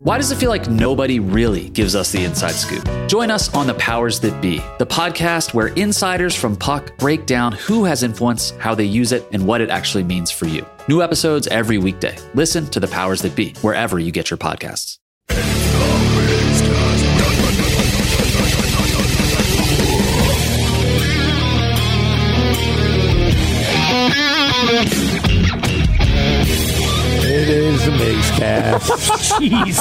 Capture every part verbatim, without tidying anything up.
Why does it feel like nobody really gives us the inside scoop? Join us on The Powers That Be, the podcast where insiders from Puck break down who has influence, how they use it, and what it actually means for you. New episodes every weekday. Listen to The Powers That Be, wherever you get your podcasts. It is the Migs Cast. Jeez.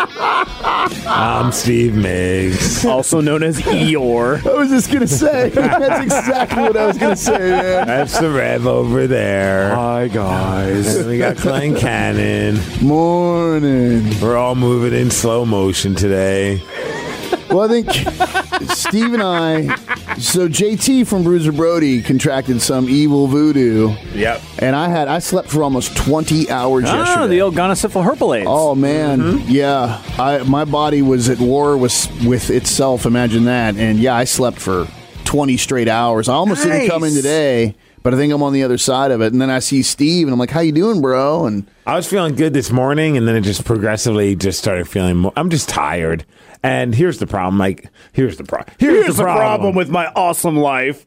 I'm Steve Migs. Also known as Eeyore. I was just going to say. That's exactly what I was going to say, man. That's the Rev over there. Hi, guys. And we got Glenn Cannon. Morning. We're all moving in slow motion today. Well, I think Steve and I, so J T from Bruiser Brody contracted some evil voodoo. Yep. And I had, I slept for almost twenty hours Ah, yesterday. the old gonosyphil Oh, man. Mm-hmm. Yeah. I, my body was at war with, with itself. Imagine that. And yeah, I slept for twenty straight hours. I almost Nice. didn't come in today, but I think I'm on the other side of it. And then I see Steve, and I'm like, how you doing, bro? And I was feeling good this morning, and then it just progressively just started feeling more. I'm just tired. And here's the problem. Like, here's the problem. Here's, Here's the problem. with my awesome life.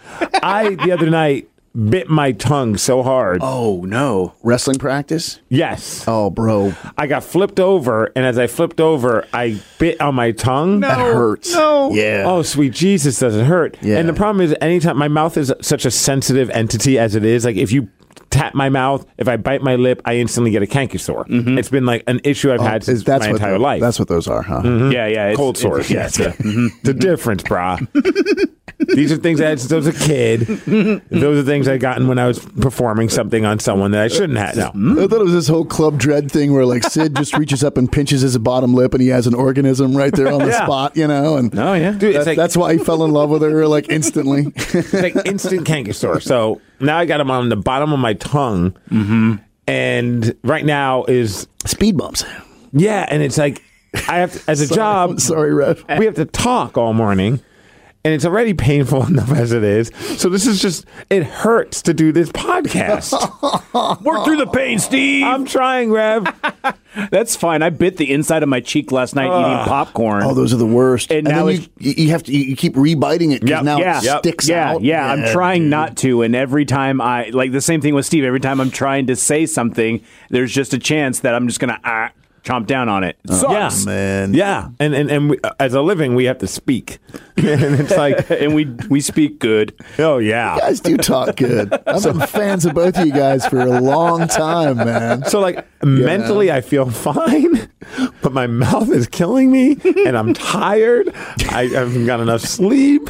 I, the other night, bit my tongue so hard. Oh, no. wrestling practice? Yes. Oh, bro. I got flipped over, and as I flipped over, I bit on my tongue. That hurts. No. Yeah. Oh, sweet Jesus, does it hurt? Yeah. And the problem is, anytime my mouth is such a sensitive entity as it is, like if you tap my mouth, if I bite my lip, I instantly get a canker sore. Mm-hmm. It's been like an issue I've had since That's my what entire the- life. That's what those are, huh? Yeah, yeah. It's, Cold sores. It's, Yes. The difference, brah. These are things I had since I was a kid. Those are things I gotten when I was performing something on someone that I shouldn't have. No. I thought it was this whole Club Dread thing where like Sid just reaches up and pinches his bottom lip and he has an organism right there on the Yeah. spot, you know? And Oh, yeah. Dude, it's that- like, that's why he fell in love with her like instantly. it's like instant canker sore. So now I got them on the bottom of my tongue. Mm-hmm. And right now is, Speed bumps. yeah, and it's like, I have to, as a job, Sorry, Rev. we have to talk all morning, and it's already painful enough as it is. So this is just, it hurts to do this podcast. Work through the pain, Steve. I'm trying, Rev. That's fine. I bit the inside of my cheek last night eating popcorn. Oh, those are the worst. And now then you, you have to you keep rebiting it because Yep. now yeah, it sticks yeah, out. yeah. I'm trying not to, and every time I like the same thing with Steve. Every time I'm trying to say something, there's just a chance that I'm just gonna uh, chomp down on it. It sucks. Yeah. Man. Yeah, and and and we, as a living, we have to speak, and it's like, and we we speak good. oh yeah. You guys do talk good. I've been fans of both of you guys for a long time, man. So like mentally, I feel fine, but my mouth is killing me, and I'm tired. I haven't got enough sleep.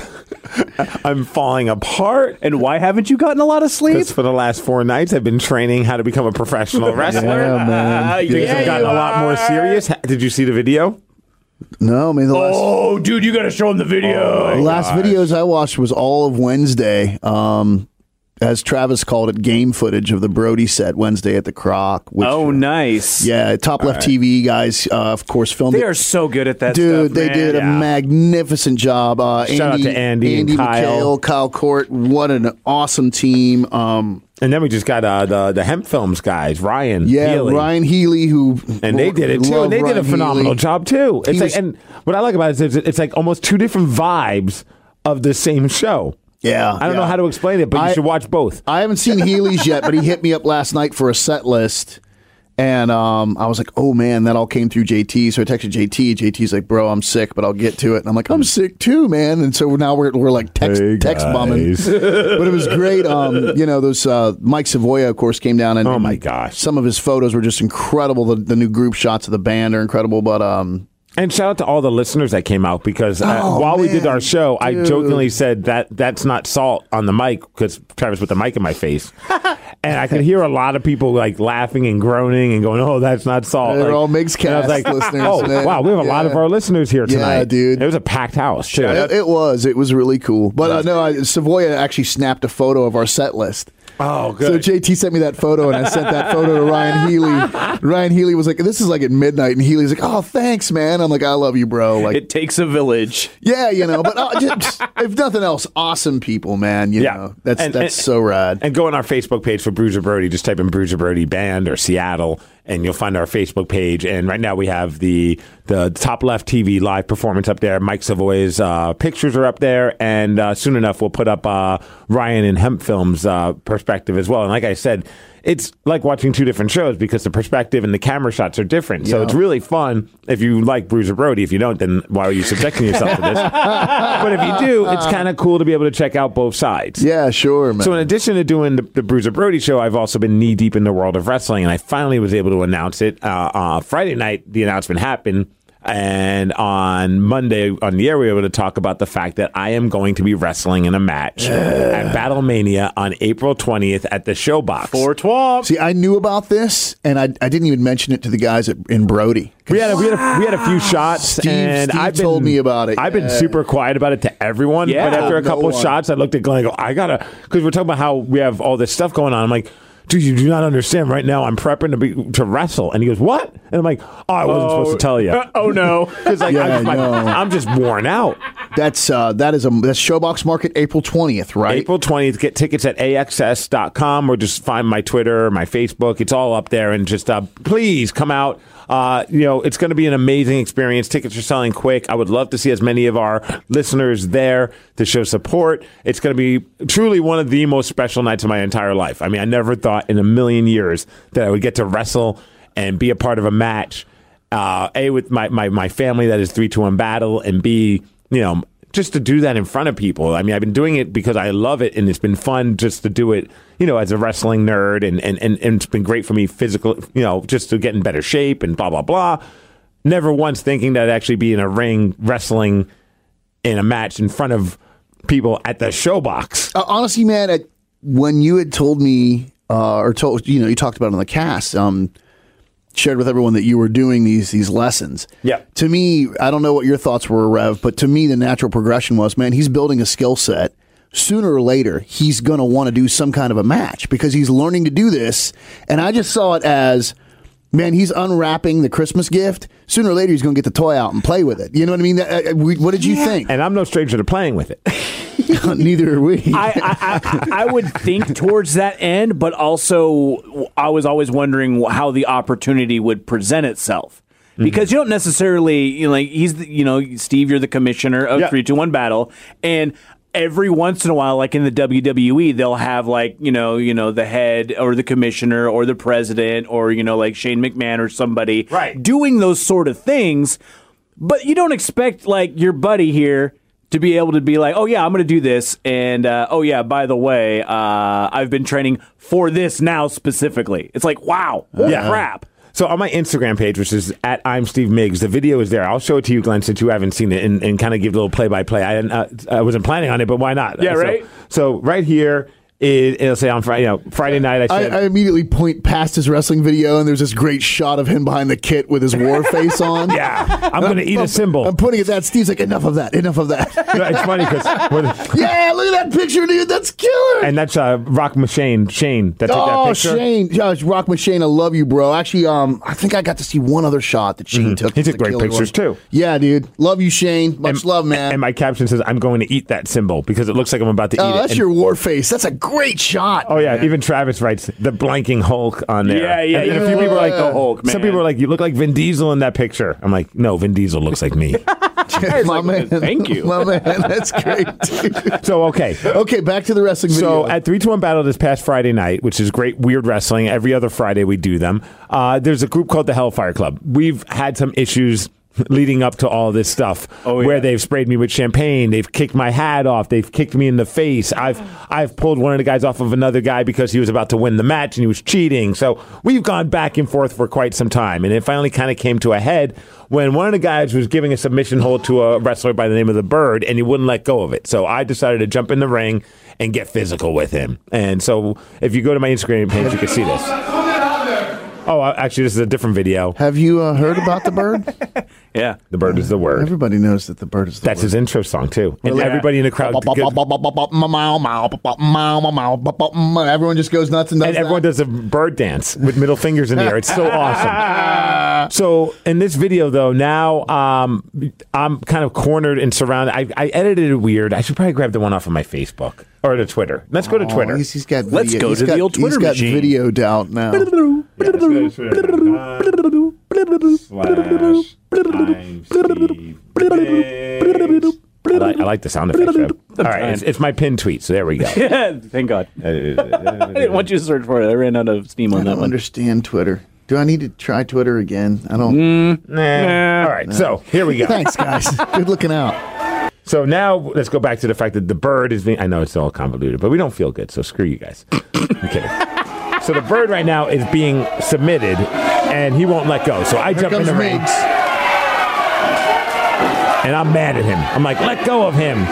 I'm falling apart. And why haven't you gotten a lot of sleep? Because for the last four nights, I've been training how to become a professional wrestler. Yeah, man. Things Yeah, have gotten you a lot more serious. Ha- Did you see the video? No, I mean the last Oh, dude, you got to show him the video. the last videos I watched was all of Wednesday. Um, as Travis called it, game footage of the Brody set Wednesday at the Croc. Which, Oh, nice. yeah, Top Left T V guys, uh, of course, filmed They it. are so good at that Dude, stuff, they man. did a Yeah. magnificent job. Uh, Shout out to Andy and Kyle. McHale, Kyle Court. What an awesome team. Um, And then we just got uh, the the Hemp Films guys, Ryan. yeah, Healy. Ryan Healy, who And they did it too. love And they did a Ryan phenomenal Healy. job too. It's He like, was- and what I like about it is it's, it's like almost two different vibes of the same show. Yeah, I don't yeah. know how to explain it, but you I- should watch both. I haven't seen Healy's yet, but he hit me up last night for a set list. And um, I was like, oh, man, that all came through J T. So I texted J T. J T's like, bro, I'm sick, but I'll get to it. And I'm like, I'm sick too, man. And so now we're, we're like text, Hey, text bumming. guys. But it was great. Um, you know, those uh, Mike Savoya, of course, came down. And Oh, my gosh. some of his photos were just incredible. The, the new group shots of the band are incredible. But um, And shout out to all the listeners that came out because uh, Oh, while we did man, our show, I dude. jokingly said that that's not salt on the mic because Travis put the mic in my face. And I could hear a lot of people like laughing and groaning and going, "Oh, that's not salt." They're like, all Migs and I was Cast like, listeners, "Oh, man. wow, we have a lot Yeah. of our listeners here Yeah, tonight, dude. It was a packed house too. it, it was. It was really cool. But uh, no, I, Savoya actually snapped a photo of our set list. Oh, So good. J T sent me that photo, and I sent that photo to Ryan Healy. Ryan Healy was like, "This is like at midnight," and Healy's like, "Oh, thanks, man." I'm like, "I love you, bro." Like, It takes a village. yeah, you know. But uh, just, if nothing else, awesome people, man. You Yeah. know, that's And- that's and- so rad. And go on our Facebook page for Bruiser Brody. Just type in Bruiser Brody Band or Seattle, and you'll find our Facebook page. And right now we have the the Top Left T V live performance up there. Mike Savoy's uh, pictures are up there, and uh, soon enough we'll put up uh, Ryan and Hemp Films' uh, perspective as well. And like I said, it's like watching two different shows because the perspective and the camera shots are different. So Yeah. it's really fun if you like Bruiser Brody. If you don't, then why are you subjecting yourself to this? But if you do, it's kind of cool to be able to check out both sides. Yeah, sure, man. So in addition to doing the, the Bruiser Brody show, I've also been knee deep in the world of wrestling, and I finally was able to announce it. Uh, uh, Friday night, the announcement happened. And on Monday on the air, we were able to talk about the fact that I am going to be wrestling in a match at Battlemania on April twentieth at the Showbox. Four twelve. See, I knew about this, and I, I didn't even mention it to the guys at, in Brody. We had a, we had a, we had a few shots, Steve- and Steve I've been, told me about it. I've been Yeah. super quiet about it to everyone. Yeah. But after a No couple of one. shots, I looked at Glenn and go, I gotta, because we're talking about how we have all this stuff going on. I'm like, dude, you do not understand. Right now, I'm prepping to be to wrestle, and he goes, what? And I'm like, oh, I wasn't supposed to tell you. Oh no. Because like, Yeah, I'm, like, no. I'm just worn out. That's uh, that is a that's Showbox Market April twentieth, right? April twentieth, get tickets at A X S dot com or just find my Twitter or my Facebook. It's all up there. And just uh, please come out. Uh, you know, it's going to be an amazing experience. Tickets are selling quick. I would love to see as many of our listeners there to show support. It's going to be truly one of the most special nights of my entire life. I mean, I never thought in a million years that I would get to wrestle and be a part of a match. Uh, a, with my, my, my family that is three two one Battle, and B, you know, just to do that in front of people. I mean, I've been doing it because I love it, and it's been fun just to do it, you know, as a wrestling nerd, and, and, and, and it's been great for me physical, you know, just to get in better shape and blah, blah, blah. Never once thinking that I'd actually be in a ring wrestling in a match in front of people at the Showbox. Uh, honestly, man, at, when you had told me uh, or told you know you talked about it on the cast, um, shared with everyone that you were doing these these lessons. Yeah. To me, I don't know what your thoughts were, Rev, but to me, the natural progression was, man, he's building a skill set. Sooner or later, he's going to want to do some kind of a match because he's learning to do this. And I just saw it as, man, he's unwrapping the Christmas gift. Sooner or later, he's going to get the toy out and play with it. You know what I mean? Uh, uh, we- What did you think? And I'm no stranger to playing with it. Neither are we. I, I, I, I would think towards that end, but also I was always wondering how the opportunity would present itself. Because you don't necessarily, you know, like he's, the, you know, Steve, you're the commissioner of Yeah. three two one Battle, and every once in a while, like in the W W E, they'll have like, you know, you know, the head or the commissioner or the president or, you know, like Shane McMahon or somebody Right. doing those sort of things. But you don't expect like your buddy here to be able to be like, oh yeah, I'm going to do this. And uh, oh yeah, by the way, uh, I've been training for this now specifically. It's like, wow, Yeah. crap. So on my Instagram page, which is at I'm Steve Miggs, the video is there. I'll show it to you, Glenn, since you haven't seen it, and, and kind of give a little play-by-play. I, didn't, uh, I wasn't planning on it, but why not? Yeah, So- right? So right here, is, it'll say on Friday, you know, Friday night. I I, said, I immediately point past his wrestling video, and there's this great shot of him behind the kit with his war face on. yeah, I'm going to eat a symbol. I'm pointing at that. Steve's like, enough of that. Enough of that. It's funny because, Yeah, look at that picture, dude. That's killer. and that's uh, Rock Machine, Shane, that took that Oh, picture. Shane, Josh, Rock Machine, I love you, bro. Actually, um, I think I got to see one other shot that Shane took. He took That's a great killer pictures, one. too. Yeah, dude, love you, Shane. Much And- love, man. And my caption says, I'm going to eat that symbol because it looks like I'm about to oh, eat it. that's And- your war face. That's a great shot. Oh yeah, even Travis writes the blanking Hulk on there. Yeah, yeah, And, and a yeah. few people are like, The Hulk, Some man. people are like, you look like Vin Diesel in that picture. I'm like, no, Vin Diesel looks like me. my like, man. thank you. My man, that's great. dude. So okay. Okay, back to the wrestling video. So at three two one Battle this past Friday night, which is great weird wrestling, every other Friday we do them. Uh, there's a group called the Hellfire Club. We've had some issues leading up to all this stuff Oh, yeah. where they've sprayed me with champagne, they've kicked my hat off, they've kicked me in the face. I've I've pulled one of the guys off of another guy because he was about to win the match and he was cheating. So we've gone back and forth for quite some time, and it finally kind of came to a head when one of the guys was giving a submission hold to a wrestler by the name of the Bird, and he wouldn't let go of it. So I decided to jump in the ring and get physical with him. And so if you go to my Instagram page, you can see this. Oh, actually, this is a different video. Have you uh, heard about the bird? Yeah. The Bird is the word. Everybody knows that the bird is the That's word. his intro song, too. And Yeah. everybody in the crowd... Everyone just goes nuts and does And everyone that. does a bird dance with middle fingers in the air. It's so awesome. So in this video, though, now um, I'm kind of cornered and surrounded. I, I edited it weird. I should probably grab the one off of my Facebook. Or to Twitter. Let's go to Oh, Twitter. he's, he's got Let's video. go he's to got, the old Twitter He's got machine. videoed out now. Yeah, let's go to Twitter. Uh, slash I'm Steve Biggs. I like, I like the sound effects. Joe. All right, it's, it's my pinned tweet, so there we go. Thank God. I didn't want you to search for it. I ran out of steam on I that don't one. understand Twitter. Do I need to try Twitter again? I don't. Mm. Nah. All right, so here we go. Thanks, guys. Good looking out. So now let's go back to the fact that the bird is being. I know it's all convoluted, but we don't feel good, so screw you guys. I'm kidding. So the bird right now is being submitted, and he won't let go. So I Here jump in comes the ring, Riggs. and I'm mad at him. I'm like, let go of him.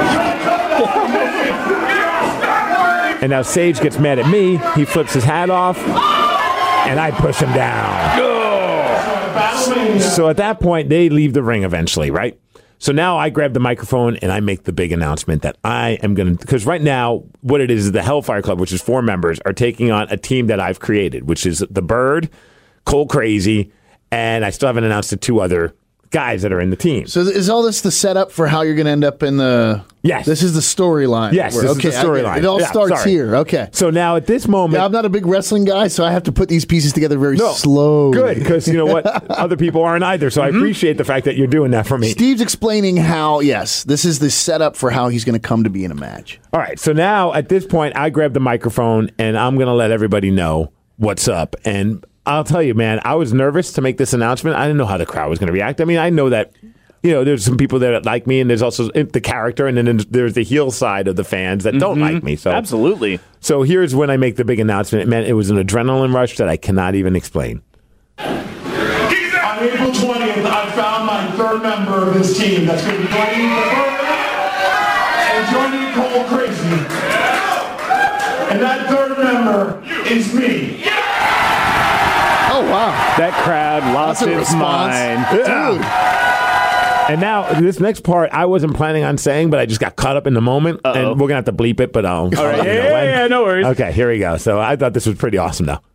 And now Sage gets mad at me. He flips his hat off, and I push him down. So at that point, they leave the ring eventually, right? So now I grab the microphone and I make the big announcement that I am going to, because right now, what it is is the Hellfire Club, which is four members, are taking on a team that I've created, which is the Bird, Cole Crazy, and I still haven't announced the two other guys that are in the team. So is all this the setup for how you're going to end up in the? Yes. This is the storyline. Yes, Where- this is okay, the I get it. storyline. It all Yeah, starts sorry. here. Okay. So now at this moment, Yeah, I'm not a big wrestling guy, so I have to put these pieces together very no, slowly. good, because you know what? Other people aren't either, so I appreciate the fact that you're doing that for me. Steve's explaining how, yes, this is the setup for how he's going to come to be in a match. All right, so now at this point, I grab the microphone and I'm going to let everybody know what's up. And I'll tell you, man, I was nervous to make this announcement. I didn't know how the crowd was going to react. I mean, I know that, you know, there's some people that like me, and there's also the character, and then there's the heel side of the fans that don't like me. So Absolutely. So here's when I make the big announcement. Man, it was an adrenaline rush that I cannot even explain. On April twentieth, I found my third member of this team that's going to be joining the Bird and joining Cole Crazy. And that third member is me. Oh, wow. That crowd lost That's a its response. mind. Dude. And now this next part, I wasn't planning on saying, but I just got caught up in the moment, Uh-oh. and we're gonna have to bleep it. But I'll. All right. Yeah, yeah, yeah, no worries. Okay, here we go. So I thought this was pretty awesome, though.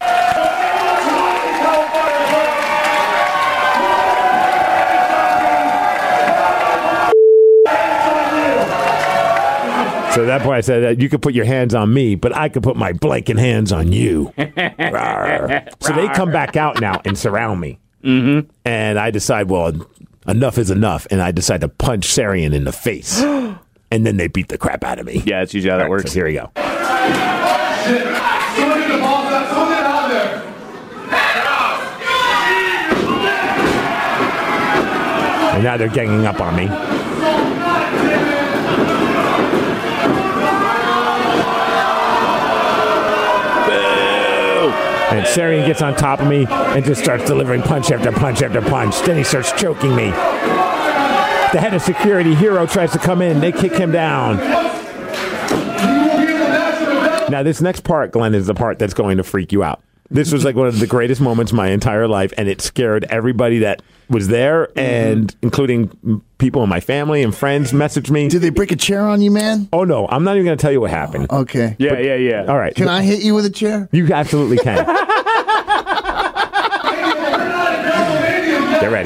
So at that point, I said that you could put your hands on me, but I could put my blanket hands on you. Rawr. So they come back out now and surround me. Mm-hmm. And I decide, well, enough is enough. And I decide to punch Sarian in the face. And then they beat the crap out of me. Yeah, it's usually how that All right, works. so here we go. Someone get the balls out. Someone get out there. And now they're ganging up on me. And Sarian gets on top of me and just starts delivering punch after punch after punch. Then he starts choking me. The head of security, Hero, tries to come in. They kick him down. Now, this next part, Glenn, is the part that's going to freak you out. This was like one of the greatest moments of my entire life, and it scared everybody that was there, and including people in my family and friends messaged me. Did they break a chair on you, man? Oh, no, I'm not even going to tell you what happened. Okay. Yeah, yeah, yeah. All right. Can I hit you with a chair? You absolutely can. Get ready.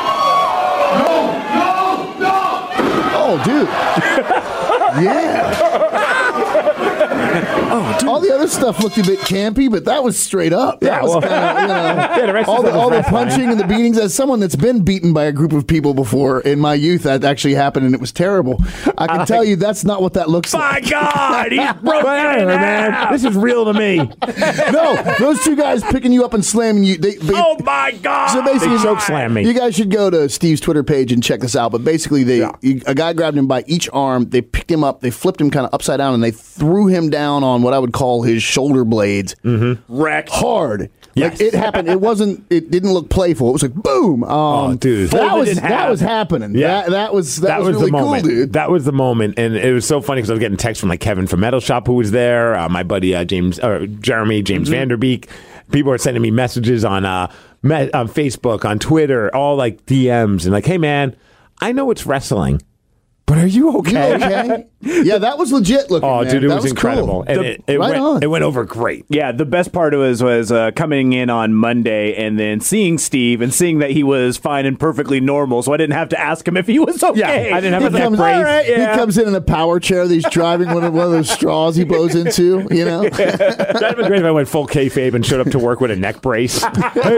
Oh, dude. Yeah. Oh, dude. All the other stuff looked a bit campy, but that was straight up. That Yeah, was well- kind of, you know, Yeah, the rest all of the, it was all the wrestling. punching and the beatings. As someone that's been beaten by a group of people before in my youth, that actually happened, and it was terrible. I can tell you that's not what that looks My like. God, he's broken Whatever, man. This is real to me. No, those two guys picking you up and slamming you. They, they, Oh my God! So basically, they choke slam me. You guys should go to Steve's Twitter page and check this out. But basically, they Yeah. you- a guy grabbed him by each arm. They picked him up. They flipped him kind of upside down, and they threw him down on what I would call his shoulder blades. Mm-hmm. Wrecked. Hard. Yes. Like it happened. It wasn't. It didn't look playful. It was like boom. Um, Oh, dude. that Folded was in that half. was happening. Yeah. That, that was that, that was, was really the moment. cool, dude. That was the moment, and it was so funny because I was getting texts from like Kevin from Metal Shop who was there, uh, my buddy uh, James, uh, Jeremy, James Mm-hmm. Vanderbeek. People are sending me messages on uh, me- on Facebook, on Twitter, all like D Ms, and like, hey man, I know it's wrestling, but are you You okay? okay? Yeah, that was legit looking. Oh, man. dude, it that was, was incredible. Cool. And The- it, it, right went, on. it went over great. Yeah, the best part was was uh, coming in on Monday and then seeing Steve and seeing that he was fine and perfectly normal, so I didn't have to ask him if he was okay. Yeah, I didn't have He a neck comes, brace. all right, yeah. he comes in in a power chair that he's driving one of, one of those straws he blows into, you know? That'd have been great if I went full kayfabe and showed up to work with a neck brace. Hey,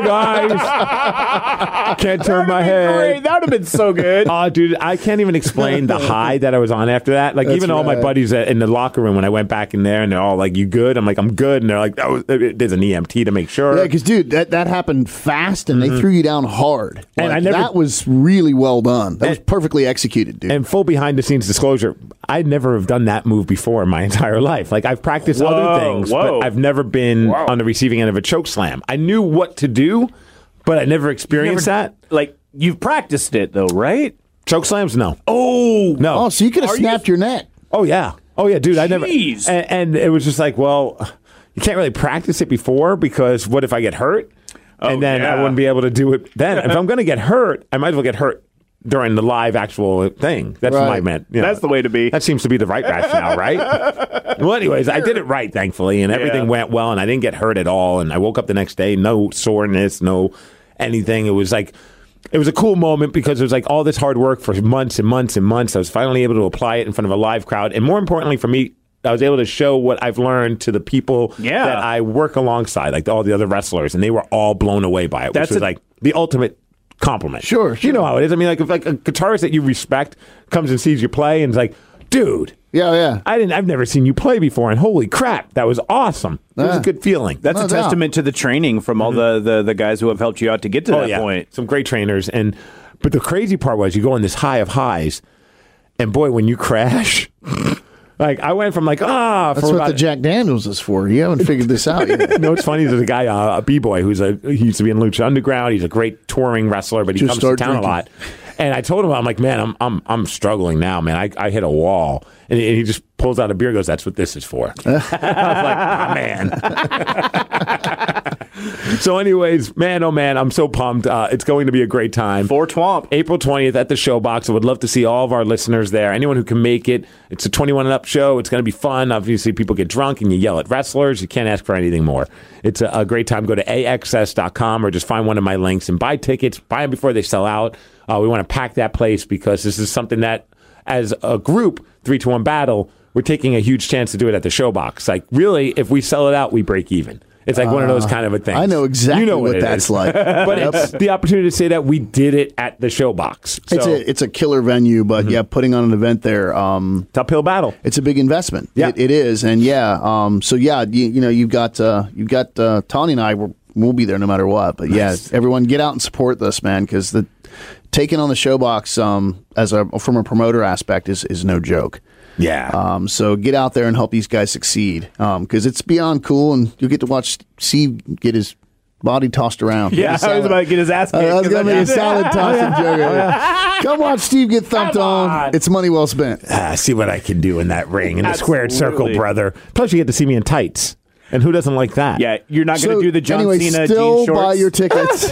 guys. Can't turn my head. Great. That would have been so good. Oh, dude, I can't even explain the high that I was on after that. Like, That's even all my right. buddies at- in the locker room, when I went back in there, and they're all like, "You good?" I'm like, "I'm good." And they're like, "Oh, there's an E M T to make sure." Yeah, because, dude, that, that happened fast, and they threw you down hard. Mm-hmm. And Like, I never- that was really well done. That was And- perfectly executed, dude. And full behind the scenes disclosure, I never have done that move before in my entire life. Like, I've practiced Whoa, other things, whoa. but I've never been Wow. on the receiving end of a choke slam. I knew what to do, but I never experienced that. Like, you've practiced it, though, right? Choke slams, no. Oh, No. oh, so you could have Are you- snapped your neck. Oh yeah. Oh yeah, dude. I never. Jeez. And, and it was just like, well, you can't really practice it before because what if I get hurt? Oh, and then I yeah. wouldn't be able to do it then. If I'm going to get hurt, I might as well get hurt during the live actual thing. That's Right. my meant. You know, That's the way to be. That seems to be the right rationale, right? Well, anyways, I did it right, thankfully, and everything Yeah. went well, and I didn't get hurt at all. And I woke up the next day, no soreness, no anything. It was like. It was a cool moment because it was like all this hard work for months and months and months. I was finally able to apply it in front of a live crowd. And more importantly for me, I was able to show what I've learned to the people Yeah. that I work alongside, like all the other wrestlers. And they were all blown away by it, That's which was a- like the ultimate compliment. Sure, sure. You know how it is. I mean, like if like a guitarist that you respect comes and sees you play and is like, dude, Yeah, yeah. I didn't, I've never seen you play before. And holy crap, that was awesome. It was Yeah. a good feeling. That's No a doubt. testament to the training from all the, the, the guys who have helped you out to get to that point. Some great trainers. And but the crazy part was you go on this high of highs, and boy, when you crash, like I went from like ah That's for what about, the Jack Daniels is for. You haven't figured this out yet. You know, it's funny. There's a guy, uh, a b-boy, who's a he used to be in Lucha Underground. He's a great touring wrestler, but he Just comes to start town drinking. a lot. And I told him, I'm like, man, I'm I'm I'm struggling now, man. I, I hit a wall, and he, and he just pulls out a beer, and goes, "That's what this is for." I was like, ah, man. So, anyways, man, oh man, I'm so pumped. Uh, it's going to be a great time. For Twomp. April twentieth at the Showbox. I would love to see all of our listeners there. Anyone who can make it. It's a twenty-one and up show. It's going to be fun. Obviously, people get drunk and you yell at wrestlers. You can't ask for anything more. It's a, a great time. Go to A X S dot com or just find one of my links and buy tickets. Buy them before they sell out. Uh, we want to pack that place because this is something that, as a group, three to one Battle, we're taking a huge chance to do it at the Showbox. Like, really, if we sell it out, we break even. It's like one of those kind of a thing. I know exactly you know what it that's is. like. But it's the opportunity to say that we did it at the Showbox. So, It's a it's a killer venue, but yeah, putting on an event there, um, it's uphill battle. it's a big investment. Yeah. It, it is, and yeah, um, so yeah, you, you know, you've got uh, you've got uh, Tony and I. We're, we'll be there no matter what. But Nice. yeah, everyone get out and support this, man, because the taking on the Showbox um, as a from a promoter aspect is is no joke. Yeah. Um, so get out there and help these guys succeed because it's beyond cool, and you'll get to watch Steve get his body tossed around. Yeah, I was about to get his ass kicked. I was 'cause going to I make a did- salad tossing joke. Right? Come watch Steve get thumped Come on. on. It's money well spent. Ah, see what I can do in that ring in the squared circle, Absolutely. brother. Plus, you get to see me in tights. And who doesn't like that? Yeah, you're not going to So, do the John anyway, Cena still jean shorts. buy your tickets.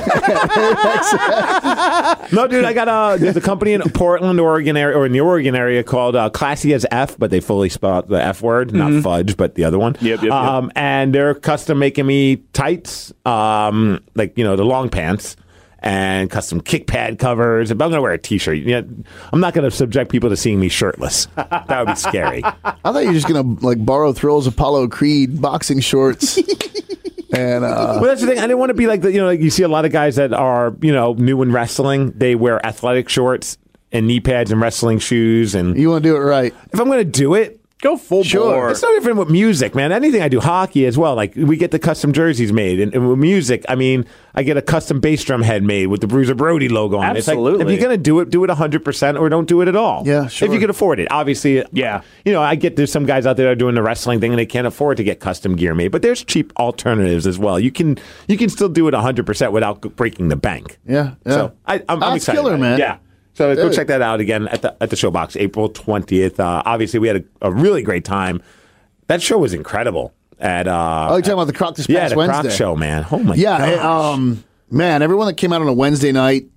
No, dude, I got a there's a company in Portland, Oregon area, or in the Oregon area called uh, Classy as F, but they fully spell out the F word, not fudge, but the other one. Yep, yep, yep. um, And they're custom making me tights, um, like you know the long pants, and custom kick pad covers. But I'm gonna wear a t-shirt. You know, I'm not gonna subject people to seeing me shirtless. That would be scary. I thought you were just going to like borrow Thrills Apollo Creed boxing shorts. and uh, Well, that's the thing. I didn't want to be like the, you know, like you see a lot of guys that are, you know, new in wrestling. They wear athletic shorts and knee pads and wrestling shoes. And you want to do it right. if I'm going to do it, Go full Sure. bore. it's no different with music, man. Anything I do, hockey as well. Like we get the custom jerseys made, and, and with music, I mean, I get a custom bass drum head made with the Bruiser Brody logo on it. It's like, Absolutely. if you're going to do it, do it one hundred percent or don't do it at all. Yeah, sure. If you can afford it. Obviously, Yeah. You know, I get there's some guys out there that are doing the wrestling thing and they can't afford to get custom gear made, but there's cheap alternatives as well. You can you can still do it one hundred percent without breaking the bank. Yeah, yeah. So I, I'm, I'm That's excited. killer, about it. man. Yeah. So go Dude. check that out again at the at the Showbox, April twentieth. Uh, obviously, we had a, a really great time. That show was incredible. At uh, Oh, you're talking about the Croc this yeah, past the Wednesday. Croc show, man. Oh my Yeah, gosh. it, um, Man, everyone that came out on a Wednesday night,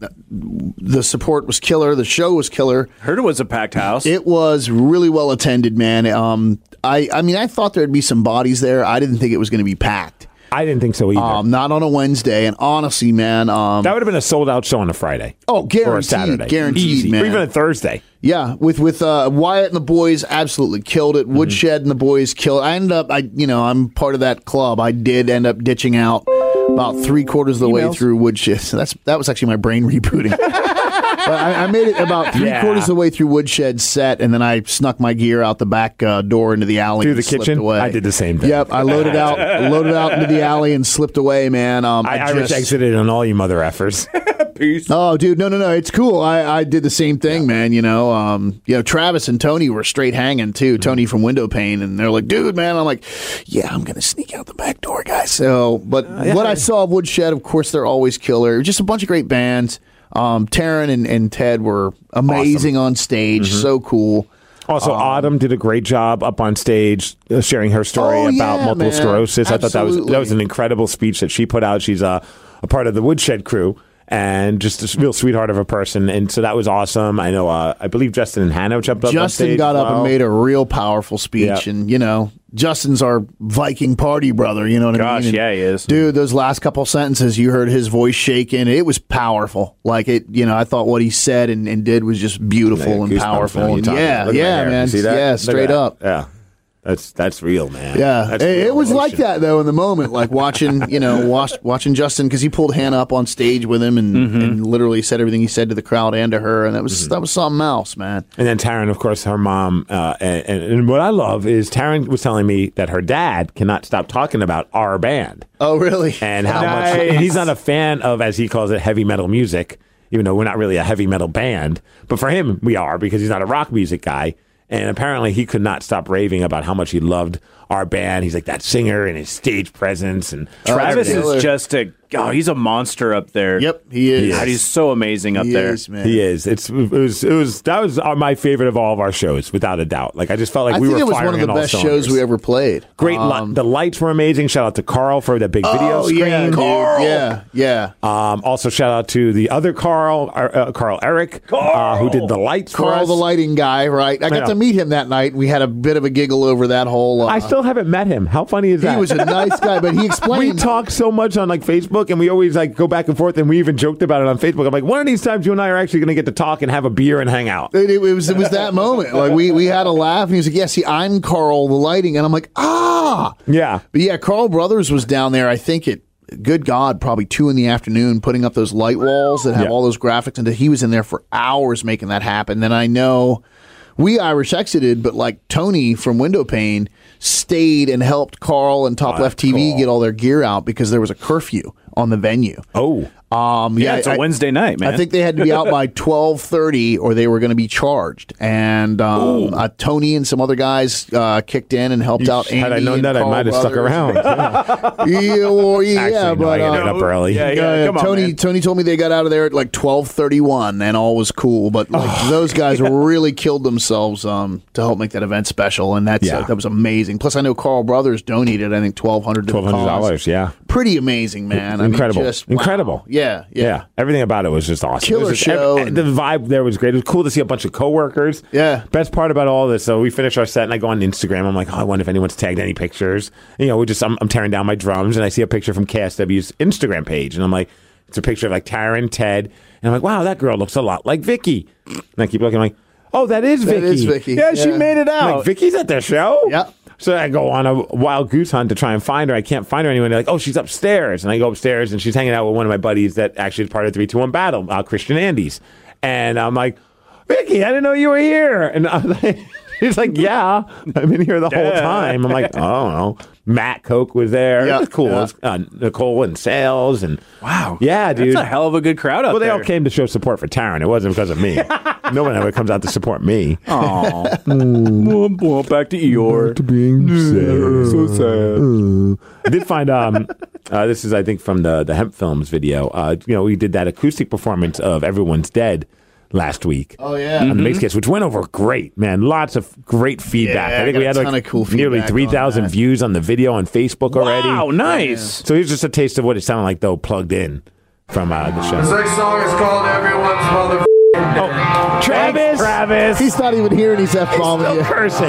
the support was killer. The show was killer. Heard it was a packed house. It was really well attended, man. Um, I, I mean, I thought there'd be some bodies there. I didn't think it was going to be packed. I didn't think so either. Um, not on a Wednesday, and honestly, man, um, that would have been a sold out show on a Friday. Oh, guaranteed, or a Saturday, guaranteed, easy, man. or even a Thursday. Yeah, with with uh, Wyatt and the boys, absolutely killed it. Woodshed and the boys killed. I ended up, I you know, I'm part of that club. I did end up ditching out about three quarters of the Emails. way through Woodshed. So that's that was actually my brain rebooting. But I, I made it about three Yeah. quarters of the way through Woodshed's set, and then I snuck my gear out the back uh, door into the alley. Through and the slipped kitchen? Away. I did the same thing. Yep, I loaded out, loaded out into the alley and slipped away, man. Um, I, I Irish just- exited on all you mother effers. Peace. Oh, dude, no, no, no, it's cool. I, I did the same thing, man. You know, um, you know, Travis and Tony were straight hanging too. Mm-hmm. Tony from Window Pane, and they're like, "Dude, man," I'm like, "Yeah, I'm gonna sneak out the back door, guys." So, but Uh, what I saw of Woodshed, of course, they're always killer. Just a bunch of great bands. Um, Taryn and, and Ted were amazing on stage. Mm-hmm. So cool. Also, Autumn did a great job up on stage uh, sharing her story Oh, about yeah, multiple man. sclerosis. I thought that was that was Absolutely. an incredible speech that she put out. She's a, a part of the Woodshed crew and just a real sweetheart of a person. And so that was awesome. I know, uh, I believe Justin and Hannah jumped up on Justin stage got as up and well. made a real powerful speech, Yeah. and you know, Justin's our Viking party brother. You know what I Gosh, mean? And, yeah, he is. dude. Those last couple sentences, you heard his voice shaking. It was powerful. Like it, you know, I thought what he said and, and did was just beautiful Yeah, and goosebumps, powerful. man. You And talking- yeah, look at my yeah, hair. You man. see that? Yeah, Look at straight that. up. Yeah. That's that's real, man. Yeah, That's it, real it was like emotion. that though in the moment, like watching, you know, watch, watching Justin because he pulled Hannah up on stage with him and, Mm-hmm. and literally said everything he said to the crowd and to her, and that was that was something else, man. And then Taryn, of course, her mom. Uh, and, and, and what I love is Taryn was telling me that her dad cannot stop talking about our band Oh, really? and how Nice. much and he's not a fan of, as he calls it, heavy metal music, even though we're not really a heavy metal band. But for him, we are because he's not a rock music guy. And apparently he could not stop raving about how much he loved our band. He's like that singer and his stage presence. And Travis killer. is just a oh, he's a monster up there. Yep, he is. God, he's so amazing up He there. is, man. he is. It's it was it was that was our, my favorite of all of our shows, without a doubt. Like I just felt like I we think were it was firing one of on the all best cylinders. shows we ever played. Great, li- Um, the lights were amazing. Shout out to Carl for that big video oh, screen. yeah, dude. Carl! Yeah, yeah. Um, also, shout out to the other Carl, uh, uh, Carl Eric, uh, who did the lights for Carl, us. the lighting guy, right? I got know. to meet him that night. We had a bit of a giggle over that whole. Uh, I still haven't met him. How funny is he that? was a nice guy, but he we explained. talk so much on like Facebook, and we always like go back and forth, and we even joked about it on Facebook. I'm like, one of these times, you and I are actually going to get to talk and have a beer and hang out. It, it was it was that moment. Like we we had a laugh, and he was like, "Yeah, see, I'm Carl, the lighting," and I'm like, "Ah." Yeah. But yeah, Carl Brothers was down there. I think it. Good God, probably two in the afternoon, putting up those light walls that have Yeah. all those graphics, and he was in there for hours making that happen. Then I know we Irish exited, but like Tony from Window Pane stayed and helped Carl and Top Oh, Left T V cool. get all their gear out because there was a curfew on the venue. Oh. Um, Yeah, it's a a Wednesday night, man. I think they had to be out by twelve thirty, or they were going to be charged. And um, uh, Tony and some other guys uh, kicked in and helped out. Andy Had I known and that, I Carl might have stuck Brothers. around. Yeah. yeah, well, yeah, Actually, no, but I uh, ended up early. Yeah, yeah, yeah, come on, Tony man. Tony told me they got out of there at like twelve thirty one, and all was cool. But like, Oh. those guys really killed themselves um, to help make that event special, and that's Yeah. uh, that was amazing. Plus, I know Carl Brothers donated, I think twelve hundred Twelve hundred dollars. Yeah. Pretty amazing, man. I mean, Incredible. just, wow. Incredible. Yeah, yeah, Yeah, everything about it was just awesome. Killer It was just, show ev- and- the vibe there was great. It was cool to see a bunch of coworkers. Yeah. Best part about all this, so we finish our set, and I go on Instagram. I'm like, oh, I wonder if anyone's tagged any pictures. And, you know, we just I'm, I'm tearing down my drums, and I see a picture from K S W's Instagram page, and I'm like, it's a picture of like Taryn, Ted, and I'm like, wow, that girl looks a lot like Vicky. And I keep looking, I'm like, oh, that is Vicky. That is Vicky. yeah, she made it I'm out. like, Vicky's at their show? Yeah. So I go on a wild goose hunt to try and find her. I can't find her anywhere. They're like, oh, she's upstairs. And I go upstairs, and she's hanging out with one of my buddies that actually is part of three two one Battle, uh, Christian Andes. And I'm like, Vicky, I didn't know you were here. And I'm like, he's like, yeah, I've been here the whole Yeah. time. I'm like, oh, I don't know. Matt Koch was there. Yeah. It was cool. Yeah. It was, uh, Nicole and Sales. And Wow. Yeah, dude. That's a hell of a good crowd out well, they there. all came to show support for Taryn. It wasn't because of me. No one ever comes out to support me. Aw. Womp womp, back to Eeyore. being So sad. I did find um, uh, this is I think from the the Hemp Films video. Uh, you know, we did that acoustic performance of Everyone's Dead last week. Oh, yeah. on the Mixcast, which went over great, man. Lots of great feedback. Yeah, I think I we got had a like ton of cool nearly feedback three on thousand that. views on the video on Facebook already. Wow, nice. So here's just a taste of what it sounded like though, plugged in. from uh, the show. This next song is called Everyone's Mother. Oh, Travis! Travis. He's not even hearing he's F-bombing Still you. cursing.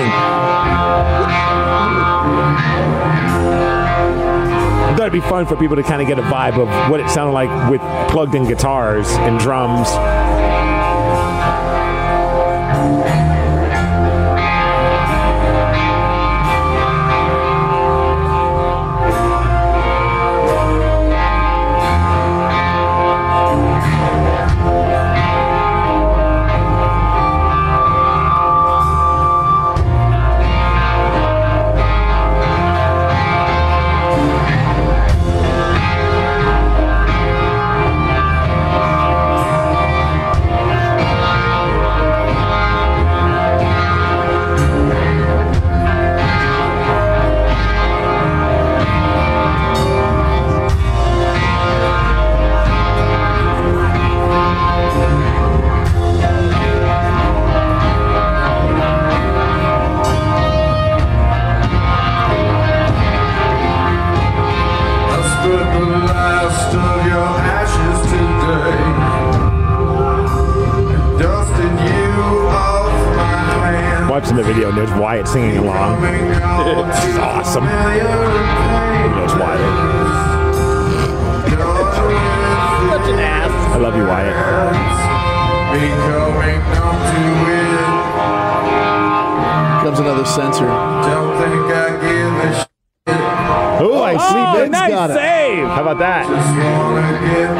I thought it'd be fun for people to kind of get a vibe of what it sounded like with plugged-in guitars and drums. Watching the video, and there's Wyatt singing along. This is awesome. There's Wyatt. Such an ass. I love you, Wyatt. Comes another censor. Don't think I give a shit. Oh, I see. Oh, Ben's nice got it. save. How about that? Just wanna get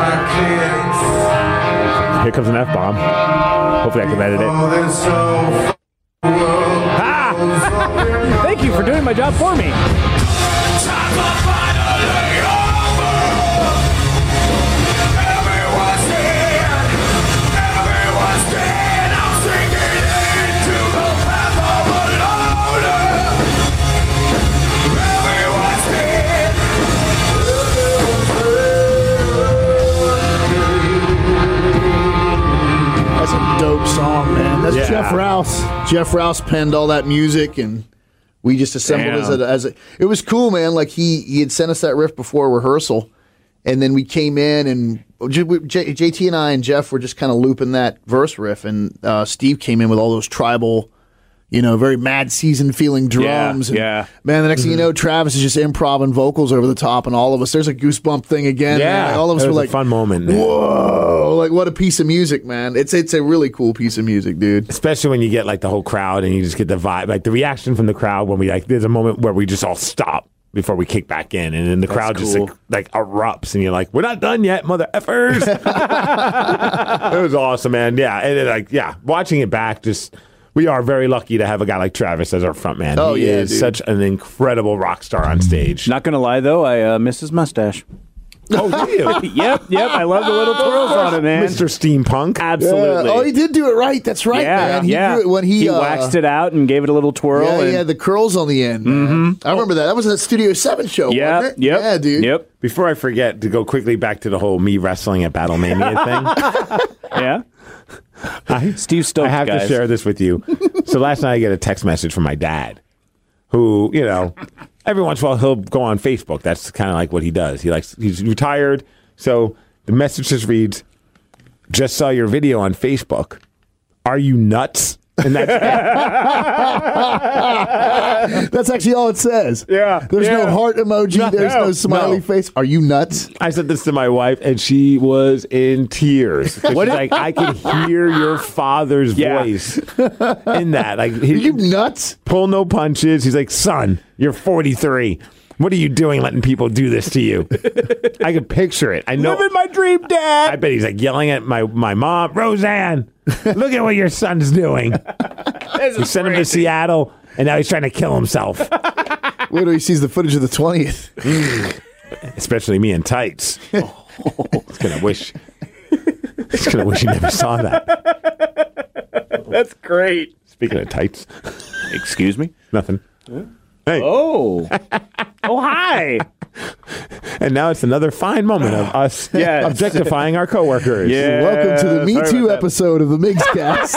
my kicks. Here comes an F-bomb. Hopefully I can edit it. Oh, they're so Ah! Thank you for doing my job for me. That's a dope song, man. That's Yeah. Jeff Rouse. Jeff Rouse penned all that music, and we just assembled as Damn. a, as a. It was cool, man. Like he he had sent us that riff before rehearsal, and then we came in and J, J, JT and I and Jeff were just kind of looping that verse riff, and uh, Steve came in with all those tribal, you know, very Mad Season feeling drums. Yeah, and, yeah. Man, the next thing you know, Travis is just improv and vocals over the top, and all of us. There's a goosebump thing again. Yeah. man. all of us That were was a like, fun moment. whoa, like what a piece of music, man. It's it's a really cool piece of music, dude. Especially when you get like the whole crowd and you just get the vibe, like the reaction from the crowd when we like. There's a moment where we just all stop before we kick back in, and then the crowd just cool. like, like erupts, and you're like, "We're not done yet, mother effers." It was awesome, man. Yeah, and then, like yeah, watching it back, just we are very lucky to have a guy like Travis as our front man. Oh, he yeah, is dude. such an incredible rock star on stage. Not gonna lie though, I uh, miss his mustache. Oh, do you? Yep, yep. I love the little twirls on it, man. Mister Steampunk? Absolutely. Yeah. Oh, he did do it right. That's right, yeah, man. He yeah. drew it when he, uh, waxed it out and gave it a little twirl. Yeah, and, yeah, the curls on the end. Mm-hmm. I remember that. That was at Studio Seven show, Yep, wasn't it? yep, Yeah, dude. Yep. Before I forget, to go quickly back to the whole me wrestling at Battlemania thing. Yeah. I, Steve Stokes, I have guys. to share this with you. So last night I get a text message from my dad, who, you know, every once in a while he'll go on Facebook. That's kind of like what he does. He likes, he's retired. So the message just reads, "Just saw your video on Facebook. Are you nuts?" And that's That's actually all it says. Yeah, There's yeah. no heart emoji. No, There's no no, smiley no. face. Are you nuts? I said this to my wife, and she was in tears. She's like, "I can hear your father's Yeah. voice in that. Like, Are he you nuts? pull no punches." He's like, "Son, you're forty-three. What are you doing letting people do this to you?" I could picture it. I know. Living my dream, Dad. I bet he's like yelling at my, my mom, "Roseanne, look at what your son's doing." We sent him to Seattle, and now he's trying to kill himself. Wait till he sees the footage of the twentieth. Especially me in tights. He's gonna wish. He's gonna wish he never saw that. That's great. Speaking of tights, Excuse me? nothing. Hey, Oh. Oh, hi. And now it's another fine moment of us Yes. objectifying our coworkers. Yeah. Welcome to the Me sorry Too about that. episode of the Migscast.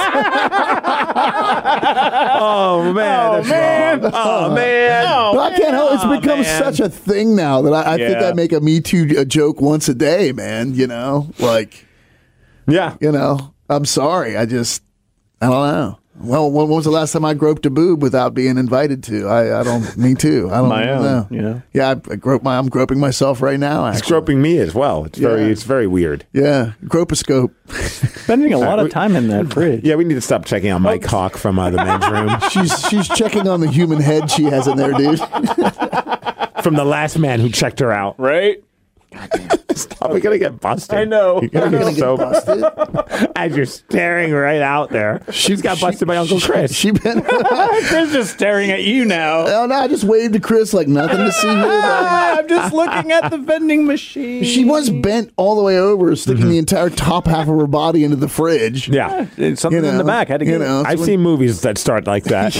Oh man, that's man. wrong. Oh man. But I can't help it's Oh, become man. such a thing now that I, I think Yeah. I make a Me Too a joke once a day, man. You know, like, Yeah. you know, I'm sorry. I just, I don't know. Well, when was the last time I groped a boob without being invited to? I, I don't, me too. I don't My own, know. you know? Yeah, I, I grope my, I'm groping myself right now. It's Actually. groping me as well. It's very, Yeah. it's very weird. Yeah, groposcope. Spending a lot of time in that fridge. Yeah, we need to stop checking on Mike Hawk from uh, the men's room. She's she's checking on the human head she has in there, dude. From the last man who checked her out. Right? Stop, we're gonna get busted. I know. You're gonna I'm get gonna so get busted. as you're staring right out there. She's got busted by Uncle Chris. She been. Chris is staring at you now. Oh no! I just waved to Chris like nothing to see here. buddy. I'm just looking at the vending machine. She was bent all the way over, sticking the entire top half of her body into the fridge. yeah. It's something You in the know, back. I had to you get know. it. I've seen movies that start like that.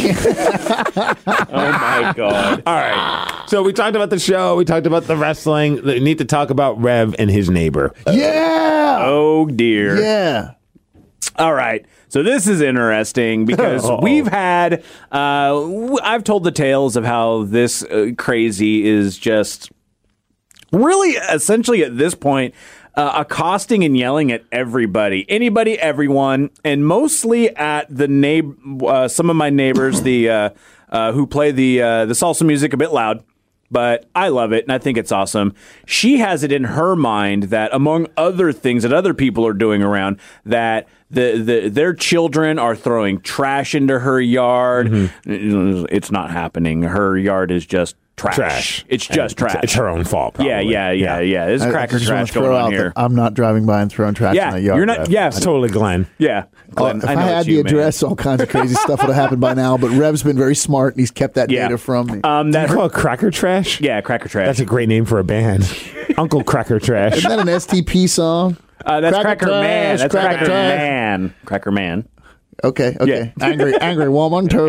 Oh my god. All right. So we talked about the show. We talked about the wrestling. We need to talk about Rev and his neighbor. Yeah. Oh dear. Yeah. All right. So this is interesting because Uh-oh. we've had, uh, w- I've told the tales of how this uh, crazy is just really essentially at this point uh, accosting and yelling at everybody, anybody, everyone, and mostly at the neigh- uh, some of my neighbors, the uh, uh, who play the uh, the salsa music a bit loud. But I love it, and I think it's awesome. She has it in her mind that, among other things that other people are doing around, that the, the their children are throwing trash into her yard. Mm-hmm. It's not happening. Her yard is just trash. Trash. It's just And trash. It's, it's her own fault. Probably. yeah, yeah, yeah, yeah. There's I- I cracker just wanna trash throw going out on that here. I'm not driving by and throwing trash Yeah, in a yard. you're not. Rev. Yeah, It's totally Glenn. yeah. Glenn, if I I, know had it's the you, man. address, all kinds of crazy stuff would have happened by now. But Rev's been very smart, and he's kept that Yeah. data from me. Um, Did that you her- call it Cracker Trash? yeah, cracker trash. That's a great name for a band. Uncle Cracker Trash. Isn't that an S T P song? uh, that's Cracker Cracker, Man. Trash, That's Cracker Cracker, Trash. Man. Cracker Man. Okay, okay. Yeah. Angry, angry woman too.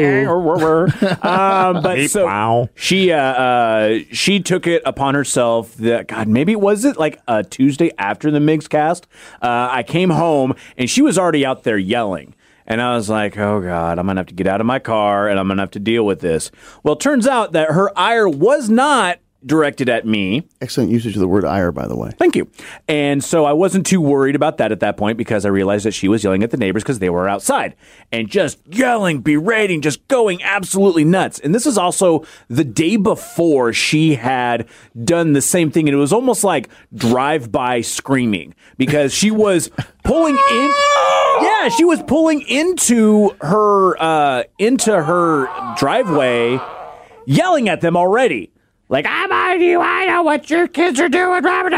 um, but so Wow. she uh, uh, she took it upon herself that God, maybe was it like a Tuesday after the Migs cast? Uh, I came home and she was already out there yelling. And I was like, oh, God, I'm going to have to get out of my car and I'm going to have to deal with this. Well, it turns out that her ire was not directed at me. Excellent usage of the word ire, by the way. Thank you. And so I wasn't too worried about that at that point because I realized that she was yelling at the neighbors because they were outside and just yelling, berating, just going absolutely nuts. And this is also the day before she had done the same thing. And it was almost like drive-by screaming because she was pulling in. Yeah, she was pulling into her uh, into her driveway, yelling at them already. Like, I'm on you, I know what your kids are doing.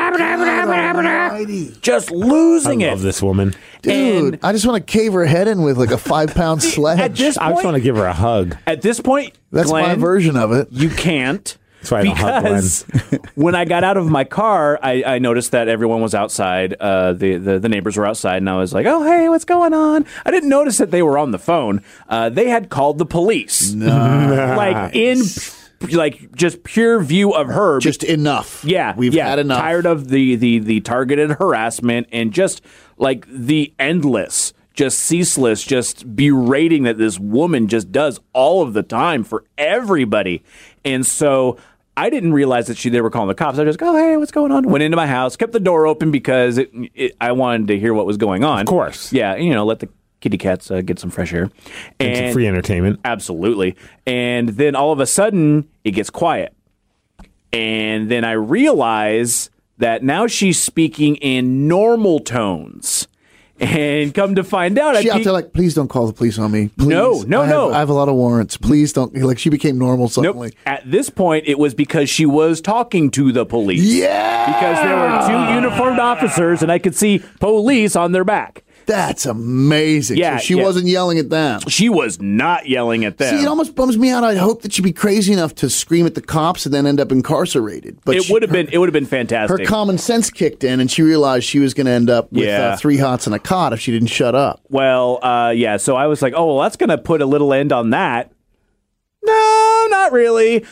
Just losing I it. love this woman. Dude, And- I just want to cave her head in with like a five pound sledge. At this I just point, want to give her a hug. at this point, That's Glenn, my version of it. you can't. That's why I don't hug because when I got out of my car, I, I noticed that everyone was outside. Uh, the, the the neighbors were outside, and I was like, "Oh, hey, what's going on?" I didn't notice that they were on the phone. Uh, they had called the police, like in like just pure view of her. Just enough. Yeah, We've yeah. had enough. Tired of the the the targeted harassment and just like the endless, just ceaseless, just berating that this woman just does all of the time for everybody. And so I didn't realize that she they were calling the cops. I just go, oh, hey, what's going on? Went into my house, kept the door open because it, it, I wanted to hear what was going on. Of course. Yeah, you know, let the kitty cats uh, get some fresh air. And some And free entertainment. absolutely. And then all of a sudden, it gets quiet. And then I realize that now she's speaking in normal tones. And come to find out, She I out peek- there like, please don't call the police on me. Please. No, no, I have, no. I have a lot of warrants. Please don't. Like she became normal suddenly. Nope. At this point, it was because she was talking to the police. Yeah. Because there were two uniformed officers, and I could see police on their back. That's amazing. Yeah, So she yeah. wasn't yelling at them. She was not yelling at them. See, it almost bums me out. I hope that she'd be crazy enough to scream at the cops and then end up incarcerated. But it she- would have her- been. It would have been Her fantastic. common sense kicked in, and she realized she was going to end up with Yeah. uh, three hots and a cot if she didn't shut up. Well, uh, yeah. So I was like, oh, well, that's going to put a little end on that. No, not really.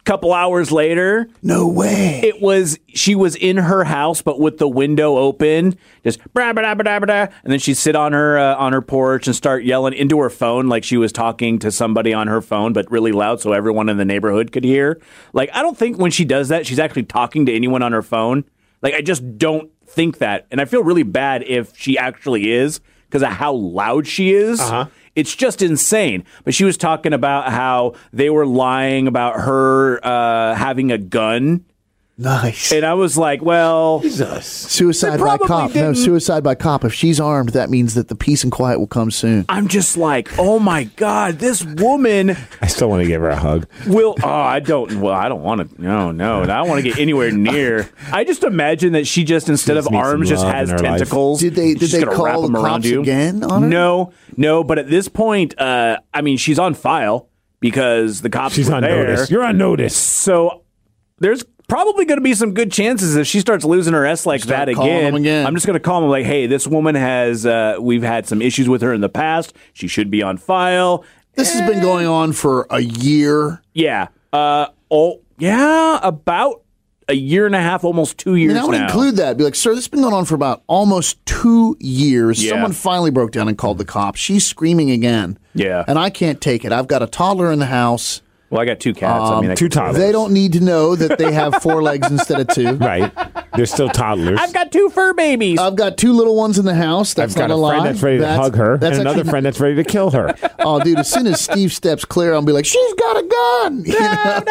Couple hours later, No way. it was she was in her house, but with the window open, just blah, blah, blah, blah, blah, and then she'd sit on her uh, on her porch and start yelling into her phone like she was talking to somebody on her phone, but really loud, so everyone in the neighborhood could hear. Like, I don't think when she does that, she's actually talking to anyone on her phone. Like, I just don't think that, and I feel really bad if she actually is because of how loud she is. Uh-huh. It's just insane. But she was talking about how they were lying about her uh, having a gun. Nice. And I was like, well, Suicide They by probably cop. No, didn't- suicide by cop. If she's armed, that means that the peace and quiet will come soon. I'm just like, oh my God, this woman I still want to give her a hug. will. Oh, I don't. Well, I don't want to. No, no. I don't want to get anywhere near. I just imagine that she just, instead Just of needs some arms, just love has in her life. tentacles. Did they- did She's they gonna call wrap the them around cops you. again on her? No, no. But at this point, uh, I mean, she's on file because the cops She's were on there. notice. You're on notice. So there's probably going to be some good chances if she starts losing her S like Start that calling again, them again. I'm just going to call them like, hey, this woman has, uh, we've had some issues with her in the past. She should be on file. This has been going on for a year. Yeah. Uh, oh, yeah, about a year and a half, almost two I years mean, I would now. include that. Be like, sir, this has been going on for about almost two years. Yeah. Someone finally broke down and called the cops. She's screaming again. Yeah. And I can't take it. I've got a toddler in the house. Well, I got two cats. I mean, I two can- toddlers. They don't need to know that they have four legs instead of two. Right. They're still toddlers. I've got two fur babies. I've got two little ones in the house. That's I've got not a a lie. friend that's ready to That's- hug her, and that's another actually- friend that's ready to kill her. Oh, dude! As soon as Steve steps clear, I'll be like, "She's got a gun." You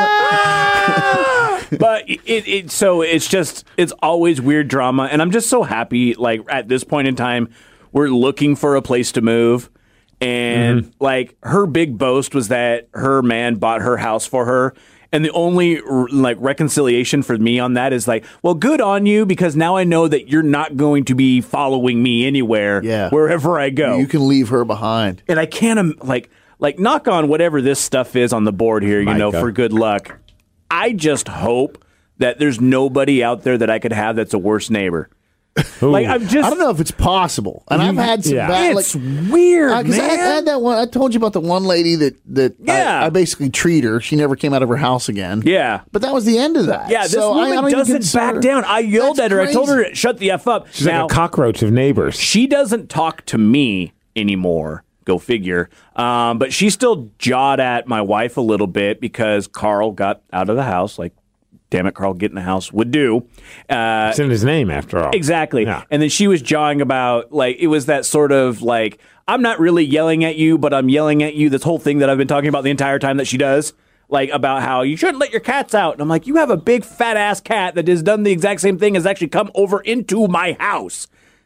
know? But it, it so it's just it's always weird drama, and I'm just so happy. Like at this point in time, we're looking for a place to move, and Mm-hmm. like her big boast was that her man bought her house for her. And the only r- like reconciliation for me on that is like, well, good on you because now I know that you're not going to be following me anywhere, Yeah. wherever I go. You can leave her behind. And I can't im- like like knock on whatever this stuff is on the board here, you know, Micah. for good luck. I just hope that there's nobody out there that I could have that's a worse neighbor. Like I'm just I don't know if it's possible, and I've had some yeah. bad. it's like, weird, Because man. I had that one. I told you about the one lady that that Yeah. I, I basically treat her. She never came out of her house again. Yeah. but that was the end of that. Yeah, this So I- I woman don't even doesn't consider- back down. I yelled That's at her. I told her crazy. to shut the F up. She's now, like a cockroach of neighbors. she doesn't talk to me anymore. Go figure. Um, but she still jawed at my wife a little bit because Carl got out of the house. Like, damn it, Carl, get in the house would do. Uh, It's in his name, after all. Exactly. Yeah. And then she was jawing about, like, it was that sort of, like, I'm not really yelling at you, but I'm yelling at you. This whole thing that I've been talking about the entire time that she does, like, about how you shouldn't let your cats out. And I'm like, you have a big fat ass cat that has done the exact same thing, has actually come over into my house.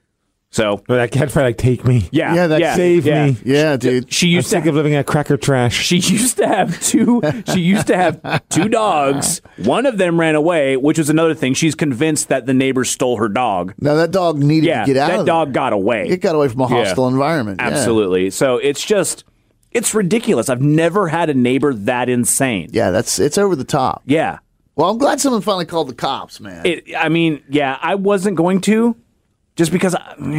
So, But that cat's probably like, take me. yeah. Yeah, that yeah, Save yeah. me. Yeah, dude. She I'm used to sick of living at Cracker Trash. She used to have two. She used to have two dogs. One of them ran away, which was another thing. She's convinced that the neighbors stole her dog. Now that dog needed Yeah, to get out that of dog there. got away. It got away from a Yeah. hostile environment. Yeah. Absolutely. So it's just, it's ridiculous. I've never had a neighbor that insane. Yeah, that's it's over the top. Yeah. Well, I'm glad someone finally called the cops, man. It, I mean, yeah, I wasn't going to just because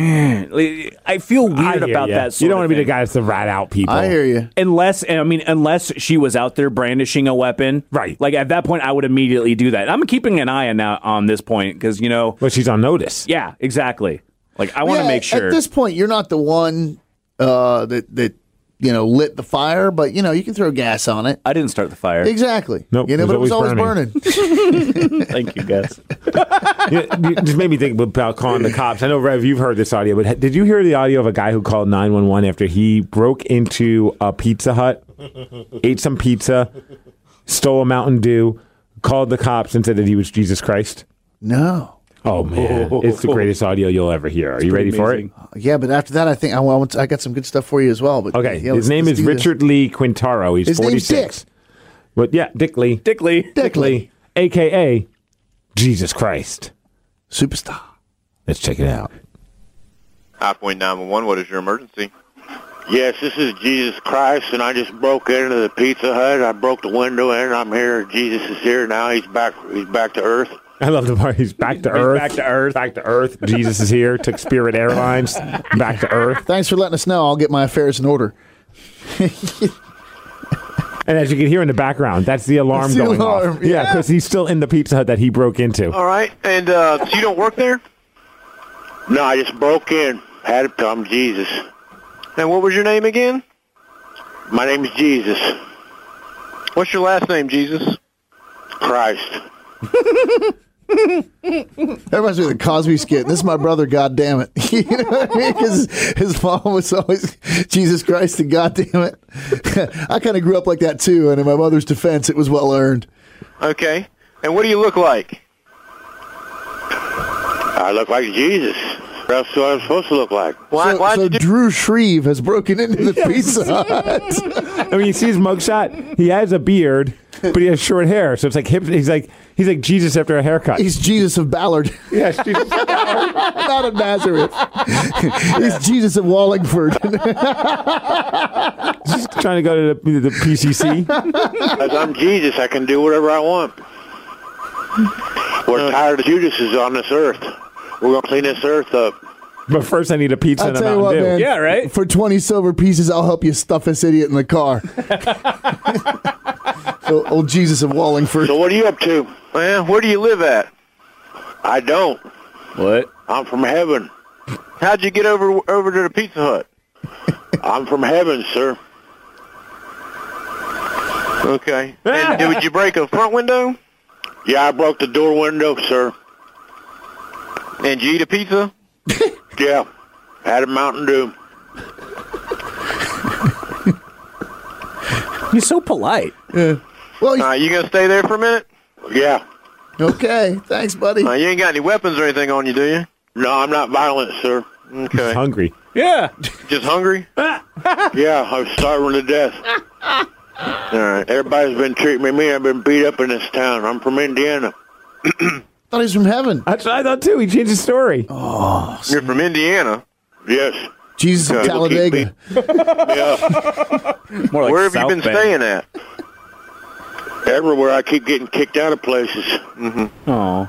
I, I feel I weird hear about ya. that sort You don't of want to be the thing. guy that's the rat out people. I hear you. Unless, I mean, unless she was out there brandishing a weapon. Right. Like at that point, I would immediately do that. I'm keeping an eye on, now, on this point because, you know, But she's on notice. yeah, exactly. Like I want to Yeah, make sure. At this point, you're not the one uh, that that you know lit the fire, but you know you can throw gas on it. I didn't start the fire. Exactly. Nope, You know, it but was it was always always burning. Thank you, guys. you, you just made me think about calling the cops. I know, Rev, you've heard this audio, but ha- did you hear the audio of a guy who called nine one one after he broke into a Pizza Hut, ate some pizza, stole a Mountain Dew, called the cops and said that he was Jesus Christ? No. Oh, man. It's the greatest audio you'll ever hear. Are you ready for it? Yeah, but after that, I think I, want, I got some good stuff for you as well. But Okay. yeah, His let's- name let's is do this. Richard Lee Quintaro. He's His name's forty-six. But yeah, Dick Lee. Dick Lee. Dick Lee, a k a. Jesus Christ. Superstar. Let's check it out. High Point nine one one, what is your emergency? Yes, this is Jesus Christ, and I just broke into the Pizza Hut. I broke the window in. I'm here. Jesus is here now. He's back. He's back to Earth. I love the part. He's back to Earth. back to Earth. Back to Earth. Jesus is here. Took Spirit Airlines back to Earth. Thanks for letting us know. I'll get my affairs in order. And as you can hear in the background, that's the alarm That's the going alarm, off. Yeah, because he's still in the Pizza Hut that he broke into. All right. And uh, so you don't work there? No, I just broke in. Had to come, Jesus. And what was your name again? My name is Jesus What's your last name, Jesus? Christ. That reminds me of the Cosby skit. This is my brother, God damn it. You know what I mean? Because his mom was always Jesus Christ and God damn it. I kind of grew up like that too, and in my mother's defense, it was well earned. Okay. And what do you look like? I look like Jesus. That's what I'm supposed to look like. Why, so why'd so you do- Drew Shreve has broken into the Pizza Hut. I mean, you see his mugshot. He has a beard, but he has short hair, so it's like hip. He's like he's like Jesus after a haircut. He's Jesus of Ballard, yes, Jesus. not of Nazareth. He's Jesus of Wallingford. Just trying to go to the, the P C C. As I'm Jesus, I can do whatever I want. We're tired of Judases on this earth. We're going to clean this earth up. But first, I need a pizza I'll and a tell you Mountain what, Dew. man. Yeah, right? For twenty silver pieces, I'll help you stuff this idiot in the car. So, old Jesus of Wallingford. So what are you up to? Well, where do you live at? I don't. What? I'm from heaven. How'd you get over over to the Pizza Hut? I'm from heaven, sir. Okay. And did you break a front window? Yeah, I broke the door window, sir. And you eat a pizza? Yeah. Had a Mountain Dew. He's so polite. Well, All right, you gonna stay there for a minute? Yeah. okay. Thanks, buddy. Uh, you ain't got any weapons or anything on you, do you? No, I'm not violent, sir. He's Okay. hungry. Yeah. Just hungry? Yeah, I'm starving to death. All right. Everybody's been treating me mean. I've been beat up in this town. I'm from Indiana. Thought he was from heaven. That's what I thought too. He changed his story. You're from Indiana. Yes. Jesus of People keep Talladega. Yeah. More like Where have you South been Bend. staying at? Everywhere. I keep getting kicked out of places. Aw.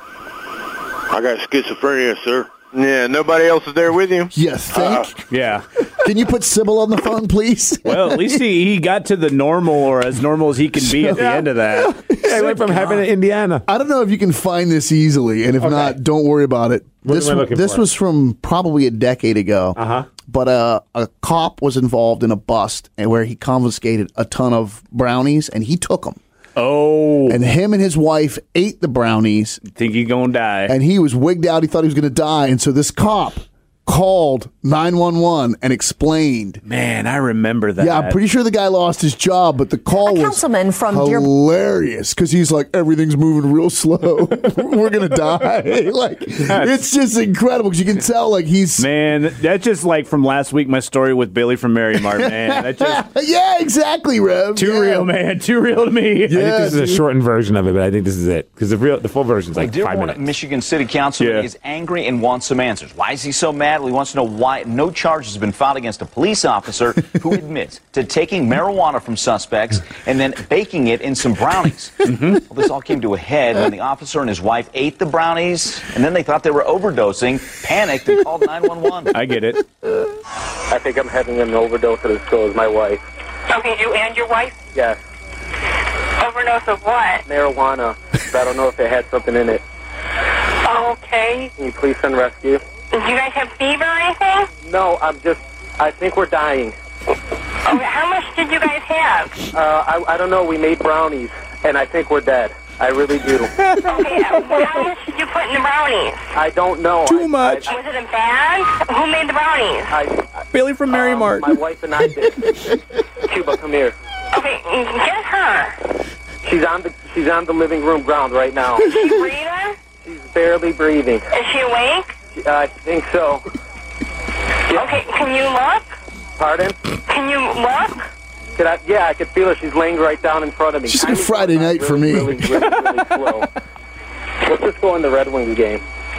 I got schizophrenia, sir. Yeah, nobody else is there with you? You think? Yeah. Can you put Sybil on the phone, please? Well, at least he, he got to the normal or as normal as he can be at the end of that. Yeah, I went from heaven to Indiana. I don't know if you can find this easily, and if not, don't worry about it. What this am I looking this for? was from probably a decade ago. Uh-huh. But uh, a cop was involved in a bust and where he confiscated a ton of brownies, and he took them. Oh. And him and his wife ate the brownies, Think he gonna die. and he was wigged out. He thought he was going to die, and so this cop called nine one one and explained. Man, I remember that. Yeah, I'm pretty sure the guy lost his job, but the call A was councilman from Deer- hilarious because he's like, everything's moving real slow. We're gonna die. Like, it's just incredible because you can tell, like, he's Man, that's just like from last week, my story with Billy from Mary Mart, man. That's just yeah, exactly, Rev. too Yeah. real, man. Too real to me. I think Yeah, this is a dude. shortened version of it, but I think this is it because the real, the full version is like five Dearborn, minutes. Michigan City Councilman Yeah. is angry and wants some answers. Why is he so mad? Well, he wants to know why no charge has been filed against a police officer who admits to taking marijuana from suspects and then baking it in some brownies. Well, this all came to a head when the officer and his wife ate the brownies, and then they thought they were overdosing, panicked, and called nine one one. I get it. I think I'm having an overdose at the school with my wife. Okay, you and your wife? Yes. Overdose of what? Marijuana. But I don't know if it had something in it. Okay. Can you please send rescue? Do you guys have fever or anything? No, I'm just, I think we're dying. Okay, how much did you guys have? Uh, I, I don't know, we made brownies, and I think we're dead. I really do. Okay, uh, how much did you put in the brownies? I don't know. Too I, much. I, Was it a bag? Who made the brownies? I, I, Billy from Mary um, Mart. My wife and I did. Cuba, come here. Okay, get her. She's on the, she's on the living room ground right now. Is she breathing? She's barely breathing. Is she awake? Uh, I think so. Yeah. Okay, can you look? Pardon? Can you look? Could I, yeah, I could feel her. She's laying right down in front of me. Just like a Tiny Friday girl, night for really, me. Really, really, really slow. What's the score in the Red Wings game?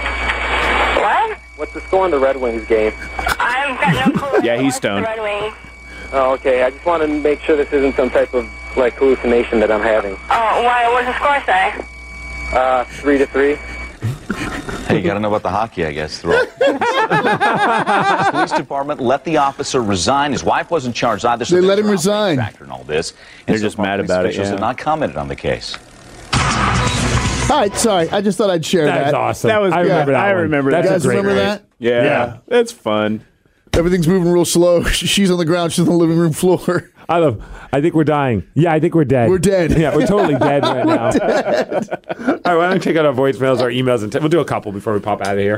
What? What's the score in the Red Wings game? I've got no clue. Yeah, he's What's stoned. the Red Wings? Oh, okay. I just want to make sure this isn't some type of like hallucination that I'm having. Oh, why? What does the score say? Uh, three to three. Hey, you got to know about the hockey, I guess. Throw. The police department let the officer resign. His wife wasn't charged either. So they let him resign. Factor in all this. They're And so just far, mad police about it, officials yeah. have not commented on the case. All right, sorry. I just thought I'd share That's that. awesome. That was I good. remember that I one. remember That's that. a You guys great remember rate. that? Yeah, Yeah. that's fun. Everything's moving real slow. She's on the ground. She's on the living room floor. I love. I think we're dying. Yeah, I think we're dead. We're dead. Yeah, we're totally dead right now. All right, why don't we check out our voicemails, our emails, and t- we'll do a couple before we pop out of here.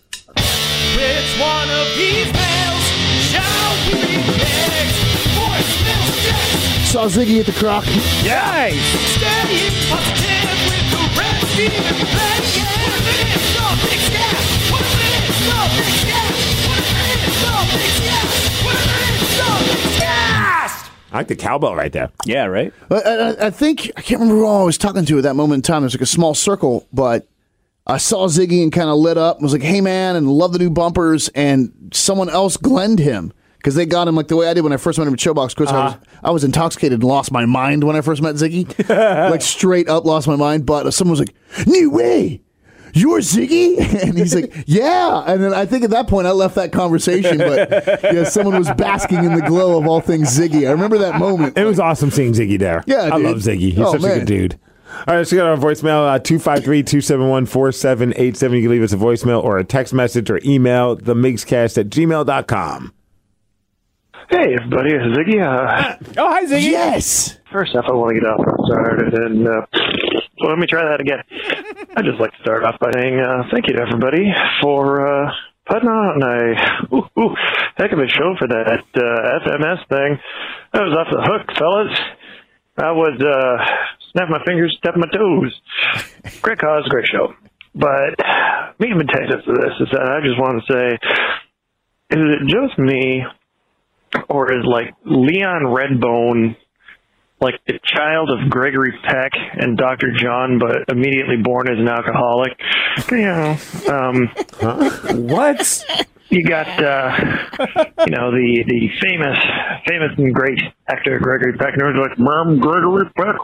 Which one of these mails shall we next? Voicemail check. Saw Ziggy at the Croc. Nice. Steady, positive with the red Steve and playing game. What if it is something scat? What if it is something scat? What if it is something scat? What if it is something scat? I like the cowbell right there. Yeah, right? I, I, I think, I can't remember who I was talking to at that moment in time. There's like a small circle, but I saw Ziggy and kind of lit up and was like, hey, man, and love the new bumpers. And someone else glenned him because they got him like the way I did when I first met him at Showbox. Of course, uh-huh. I, was, I was intoxicated and lost my mind when I first met Ziggy. Like straight up lost my mind. But someone was like, no way. You're Ziggy? And he's like, yeah. And then I think at that point I left that conversation, but yeah, someone was basking in the glow of all things Ziggy. I remember that moment. It was awesome seeing Ziggy there. Yeah, I dude. love Ziggy. He's Oh, such a man. good dude. All right, so we got our voicemail, uh, two five three, two seven one, four seven eight seven. You can leave us a voicemail or a text message or email, the migscast at gmail dot com. Hey, everybody, it's Ziggy. Uh, oh, hi, Ziggy. Yes. First off, I want to get off started, and uh, so let me try that again. I'd just like to start off by saying uh, thank you to everybody for uh, putting on a ooh, ooh, heck of a show for that uh, F M S thing. That was off the hook, fellas. I was uh, snap my fingers, step my toes. Great cause, great show. But me and potatoes to this is that I just want to say, is it just me, or is like Leon Redbone like the child of Gregory Peck and Doctor John, but immediately born as an alcoholic? You know, um, huh? What? You got, uh, you know, the the famous, famous and great actor Gregory Peck, and it was like, "Mom, Gregory Peck."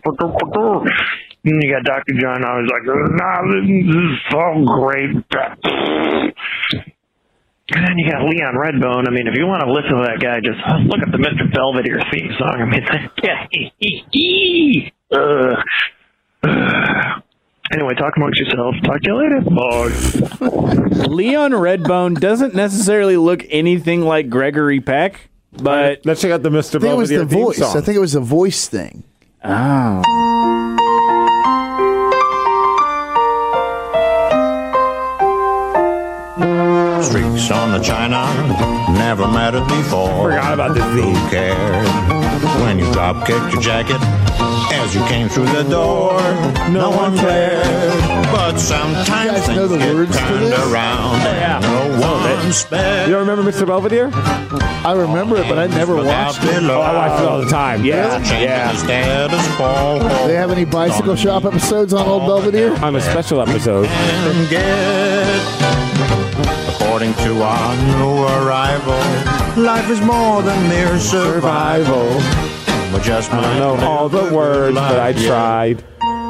And you got Doctor John. I was like, "Nah, this is so great." And then you got Leon Redbone. I mean, if you want to listen to that guy, just look up the Mister Belvedere theme song. I mean, yeah. uh, anyway, talk amongst yourselves. Talk to you later. Bye. Leon Redbone doesn't necessarily look anything like Gregory Peck, but let's check out the Mister I think it was Belvedere the theme voice. song. I think it was the voice thing. Oh. Streaks on the china, never mattered before. Forgot about this theme. Who cared when you drop kicked your jacket as you came through the door? No one cared, but sometimes things get turned around and no one spared. You don't remember Mister Belvedere? I remember it, but I never watched it. Oh, I watched it all the time. Yeah, yeah. Do they have any bicycle shop episodes on Old Belvedere? On a special episode. And get, according to our new arrival, life is more than mere survival. But just I don't know all the words, but I tried.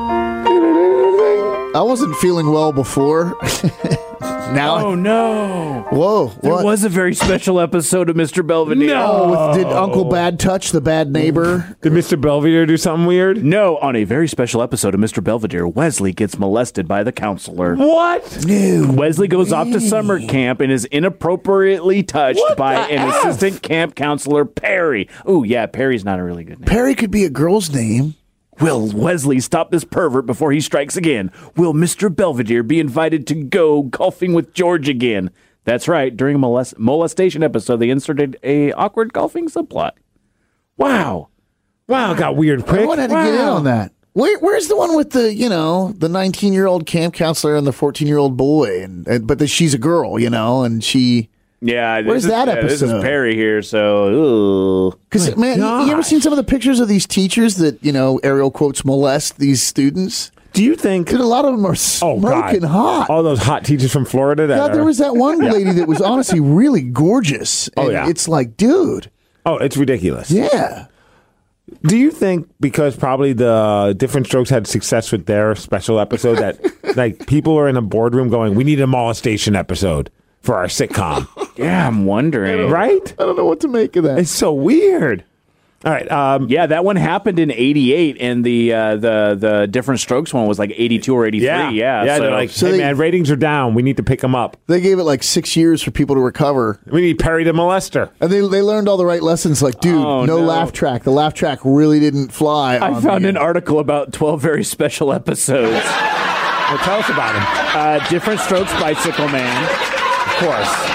I wasn't feeling well before. Now, Oh, no. whoa, There what? was a very special episode of Mister Belvedere. Oh, with- did Uncle Bad Touch, the bad neighbor? Did Mister Belvedere do something weird? No, on a very special episode of Mister Belvedere, Wesley gets molested by the counselor. What? No. Wesley goes off to summer camp and is inappropriately touched What by the an F? assistant camp counselor, Perry. Ooh, yeah, Perry's not a really good name. Perry could be a girl's name. Will Wesley stop this pervert before he strikes again? Will Mister Belvedere be invited to go golfing with George again? That's right. During a molest- molestation episode, they inserted a awkward golfing subplot. Wow. Wow, it got weird quick. I wanted to wow. get in on that. Where, where's the one with the, you know, the nineteen-year-old camp counselor and the fourteen-year-old boy? And, and but the, she's a girl, you know, and she... Yeah, Where's this is, that yeah, This is episode? Perry here, so ooh. Because, man, you, you ever seen some of the pictures of these teachers that, you know, Ariel quotes molest these students? Do you think... Dude, a lot of them are Oh, smoking God. hot. All those hot teachers from Florida. That God, there are- was that one lady that was honestly really gorgeous. Oh, And yeah. It's like, dude. Oh, it's ridiculous. Yeah. Do you think because probably the Different Strokes had success with their special episode that like people are in a boardroom going, we need a molestation episode for our sitcom? Yeah, I'm wondering. Right? I don't know what to make of that. It's so weird. All right. Um, yeah, that one happened in eighty-eight, and the uh, the the Different Strokes one was like eighty-two or eighty-three. yeah. Yeah, Yeah. so, They're like, So hey, they- man, ratings are down. We need to pick them up. They gave it like six years for people to recover. We need Perry the Molester. And they they learned all the right lessons. Like, dude, Oh, no, no. laugh track. The laugh track really didn't fly. I on found the, an article about twelve very special episodes. Well, tell us about them. Uh, Different Strokes, Bicycle Man, of course.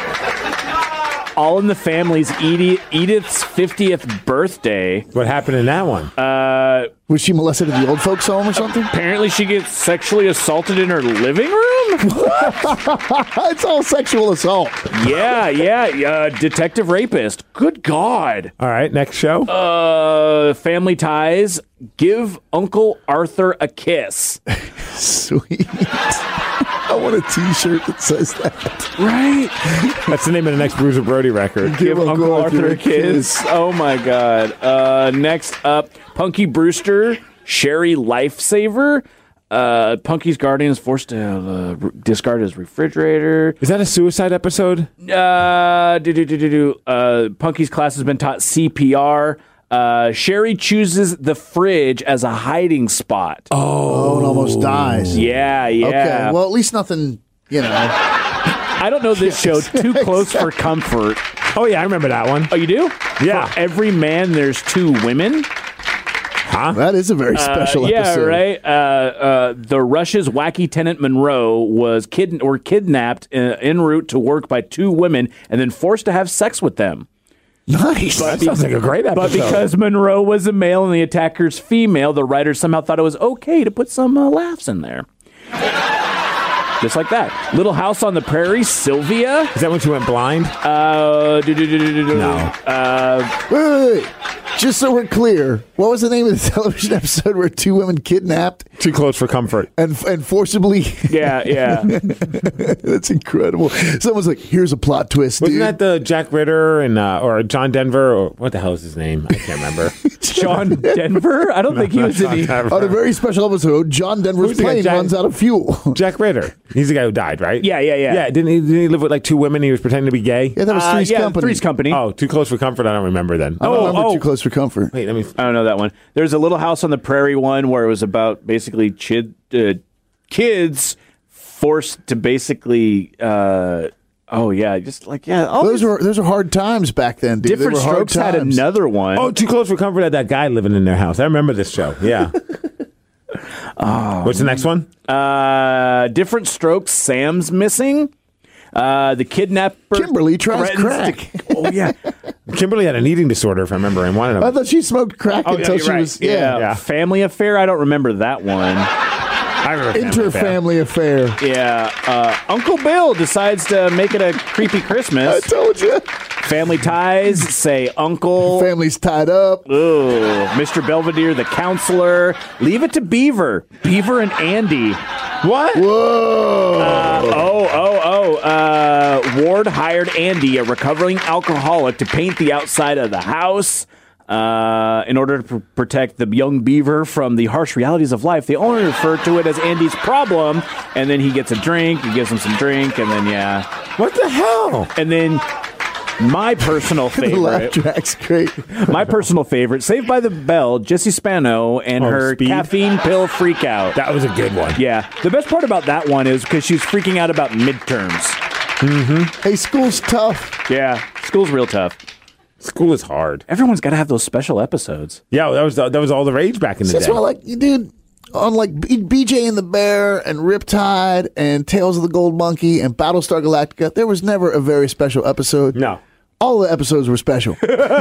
All in the Family's Edith, Edith's fiftieth birthday. What happened in that one? Uh, Was she molested at the old folks' home or something? apparently, she gets sexually assaulted in her living room. It's all sexual assault. yeah, yeah. Uh, detective rapist. Good God. All right. Next show. Uh, Family Ties. Give Uncle Arthur a kiss. Sweet. I want a T-shirt that says that. Right. That's the name of the next Bruiser Brody record. Give Uncle Arthur a kiss. Oh my God. Uh, next up, Punky Brewster, Sherry Lifesaver. Uh, Punky's guardian is forced to uh, re- discard his refrigerator. Is that a suicide episode? Uh, do, do, do, do, do. Uh, Punky's class has been taught C P R. Uh, Sherry chooses the fridge as a hiding spot. Oh, and almost dies. Yeah, yeah. Okay, well, at least nothing, you know. I don't know this show too close for comfort. Oh, yeah, I remember that one. Oh, you do? Yeah. For every man, there's two women. Huh? That is a very special uh, yeah, episode. right. Uh, uh, the Rush's wacky tenant Monroe was kid or kidnapped uh, en route to work by two women and then forced to have sex with them. Nice. That sounds like a great episode. But because Monroe was a male and the attacker's female, the writers somehow thought it was okay to put some uh, laughs in there. Just like that. Little House on the Prairie, Sylvia. Is that when she went blind? Uh, do, do, do, do, do, do. No. Uh, Wait, wait, wait. Just so we're clear, what was the name of the television episode where two women kidnapped Too close for comfort. and and forcibly? yeah, yeah. That's incredible. Someone's like, "Here's a plot twist, Wasn't dude." that the Jack Ritter and uh, or John Denver or what the hell is his name? I can't remember. John Denver? I don't think he was in the... On a very special episode, John Denver's Who's the guy, plane Jack- runs out of fuel. Jack Ritter. He's the guy who died, right? Yeah, yeah, yeah. Yeah, didn't he, didn't he live with like two women? He was pretending to be gay. Yeah, that was Uh, Three's yeah, Company. Three's Company. Oh, Too Close for Comfort. I don't remember then. I don't oh, remember oh. Too Close for Comfort. Wait, let me. I don't know that one. There's a Little House on the Prairie one where it was about basically chid, uh, kids forced to basically, uh, oh yeah, just like yeah. All Those these were those were hard times back then, dude. They different were hard Strokes had times. another one. Oh, Too Close for Comfort had that guy living in their house. I remember this show. Yeah. Oh, What's the next one? Uh, Different Strokes. Sam's missing. Uh, the kidnapper. Kimberly tries threatens crack. to- oh yeah. Kimberly had an eating disorder, if I remember, and wanted I to. thought she smoked crack Oh, yeah, until you're she right. was yeah. yeah. Yeah. Family Affair. I don't remember that one. I remember Inter-family affair. Yeah. Uh, Uncle Bill decides to make it a creepy I Christmas. told you. Family Ties say Uncle. Family's tied up. Ooh, Mister Belvedere, the counselor. Leave it to Beaver. Beaver and Andy. What? Whoa. Uh, oh, oh, oh. Uh, Ward hired Andy, a recovering alcoholic, to paint the outside of the house. Uh, in order to pr- protect the young Beaver from the harsh realities of life, they only refer to it as Andy's problem. And then he gets a drink, he gives him some drink, and then, yeah. What the hell? And then my personal The laugh favorite. track's great. My personal favorite, Saved by the Bell, Jessie Spano and Oh, her Speed? caffeine pill freak out. That was a good one. Yeah. The best part about that one is because she's freaking out about midterms. Hey, school's tough. Yeah. School's real tough. School is hard. Everyone's got to have those special episodes. Yeah, that was that was all the rage back in the That's day. why, like, you dude, on like B- BJ and the Bear and Riptide and Tales of the Gold Monkey and Battlestar Galactica, there was never a very special episode. No. All the episodes were special.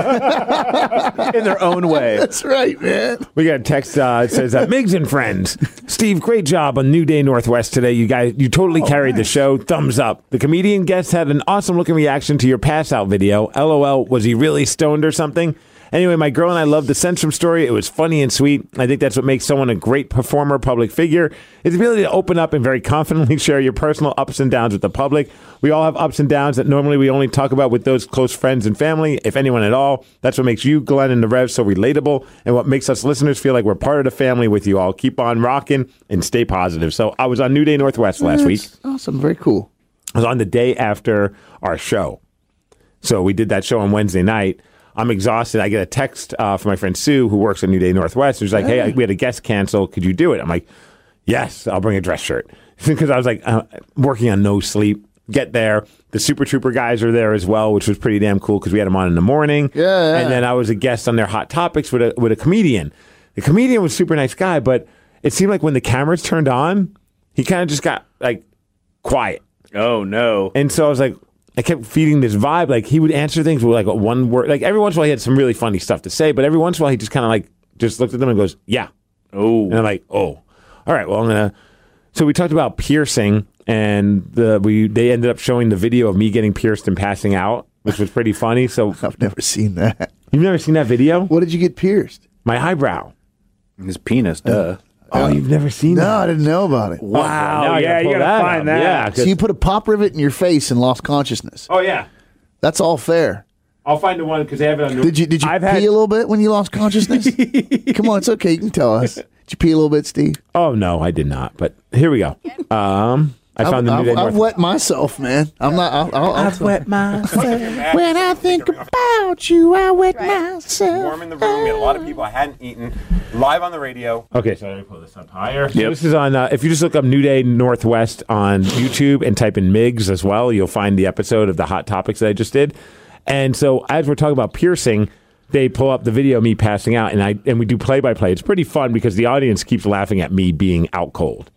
In their own way. That's right, man. We got a text. Uh, it says, uh, "Migs and friends, Steve, great job on New Day Northwest today. You guys, you totally carried the show. Thumbs up. The comedian guest had an awesome looking reaction to your pass out video. LOL. Was he really stoned or something? Anyway, my girl and I loved the Centrum story. It was funny and sweet. I think that's what makes someone a great performer, public figure, is the ability to open up and very confidently share your personal ups and downs with the public. We all have ups and downs that normally we only talk about with those close friends and family, if anyone at all. That's what makes you, Glenn, and the Rev so relatable, and what makes us listeners feel like we're part of the family with you all. Keep on rocking and stay positive. So I was on New Day Northwest last That's week. Awesome. Very cool. I was on the day after our show. So we did that show on Wednesday night. I'm exhausted. I get a text uh, from my friend Sue, who works at New Day Northwest. She's like, hey, we had a guest cancel. Could you do it? I'm like, yes, I'll bring a dress shirt. Because I was like uh, working on no sleep. Get there. The Super Trooper guys are there as well, which was pretty damn cool because we had them on in the morning. Yeah, yeah. And then I was a guest on their Hot Topics with a, with a comedian. The comedian was a super nice guy, but it seemed like when the cameras turned on, he kind of just got like quiet. Oh, no. And so I was like, I kept feeding this vibe. Like, he would answer things with like a one word. Like, every once in a while he had some really funny stuff to say, but every once in a while he just kind of like just looked at them and goes, yeah. Oh. And I'm like, oh. All right, well, I'm going to. So we talked about piercing, and the we they ended up showing the video of me getting pierced and passing out, which was pretty funny. So I've never seen that. You've never seen that video? What did you get pierced? My eyebrow. His penis, duh. Oh, you've never seen no, that? No, I didn't know about it. Wow. Now yeah, you gotta find that. Yeah, so you put a pop rivet in your face and lost consciousness. Oh, yeah. That's all fair. I'll find the one because they have it on. Did you did you I've pee had... a little bit when you lost consciousness? Come on, it's okay. You can tell us. Did you pee a little bit, Steve? Oh no, I did not. But here we go. Um, I found the I've, New Day I've, I've North. wet myself, man. I'm not. I'll, I'll, I'll I've tell- wet myself. When I think about you, I wet myself. Warm in the room. We had a lot of people I hadn't eaten. Live on the radio. Okay, so let me pull this up higher. So this is on. Uh, if you just look up New Day Northwest on YouTube and type in Migs as well, you'll find the episode of the Hot Topics that I just did. And so as we're talking about piercing, they pull up the video of me passing out, and I and we do play by play. It's pretty fun because the audience keeps laughing at me being out cold.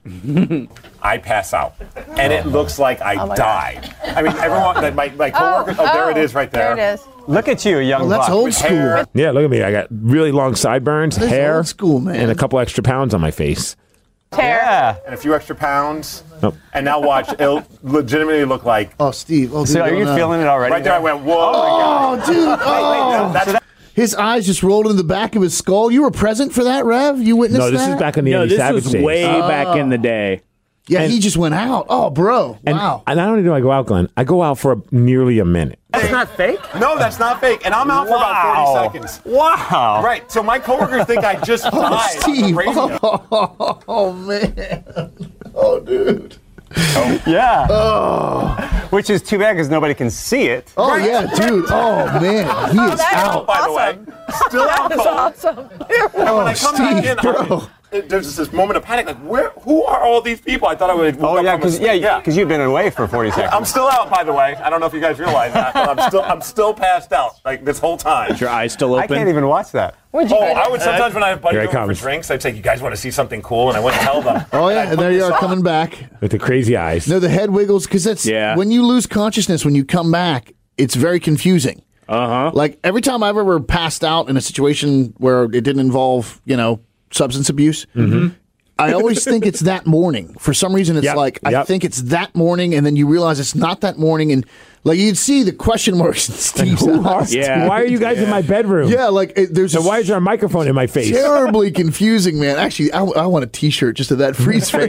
I pass out, and it looks like I Oh my died. I mean, everyone, like, my my coworkers. Oh, there it is, right there. There it is. Look at you, young Well, that's buck old with school. hair. Yeah, look at me. I got really long sideburns, That's hair, old school, man. and a couple extra pounds on my face. Yeah, and a few extra pounds. Nope. And now watch, it'll legitimately look like. Oh, Steve. Oh, So dude, are oh, you no. feeling it already? Right there, I went, whoa. Oh, dude. Oh. That's that. His eyes just rolled into the back of his skull. You were present for that, Rev? You witnessed No, this that? is back in the No, Andy this Savage was days. way Oh. back in the day. Yeah, And- he just went out. Oh, bro. And, Wow. and not only do I go out, Glenn, I go out for a, nearly a minute. That's not fake? No, that's not fake. And I'm out for about forty seconds. Wow. Right. So my coworkers think I just Oh, died. on the Steve. radio. Oh, oh, man. Oh, dude. Yeah. Oh, Which is too bad because nobody can see it. oh yeah, dude. Oh, man. He is out. By the way, still out cold. Awesome. And when Oh, I come back Steve, in, bro. I, it- there's this moment of panic. Like, where? Who are all these people? I thought I would. Oh yeah, because yeah, because you've been away for forty seconds. I'm still out, by the way. I don't know if you guys realize that, but I'm still I'm still passed out like this whole time. Is your eyes still I open? can't even watch that. Would you Oh, guys- I would sometimes when I have buddies Here it over for comes. drinks, I'd say, "You guys want to see something cool?" And I wouldn't tell them. Oh, yeah. I'd And put there you this are on. coming back. With the crazy eyes. No, the head wiggles because that's Yeah. when you lose consciousness when you come back. It's very confusing. Uh huh. Like every time I've ever passed out in a situation where it didn't involve, you know, substance abuse, I always think it's that morning. For some reason, it's Yep, like I yep. think it's that morning, and then you realize it's not that morning, and like you'd see the question marks in Steve's Who are, eyes. Yeah. Why are you guys in my bedroom? Yeah, like it, there's And a why is there a microphone in my face? terribly confusing, man. Actually, I, I want a T-shirt just of that freeze frame.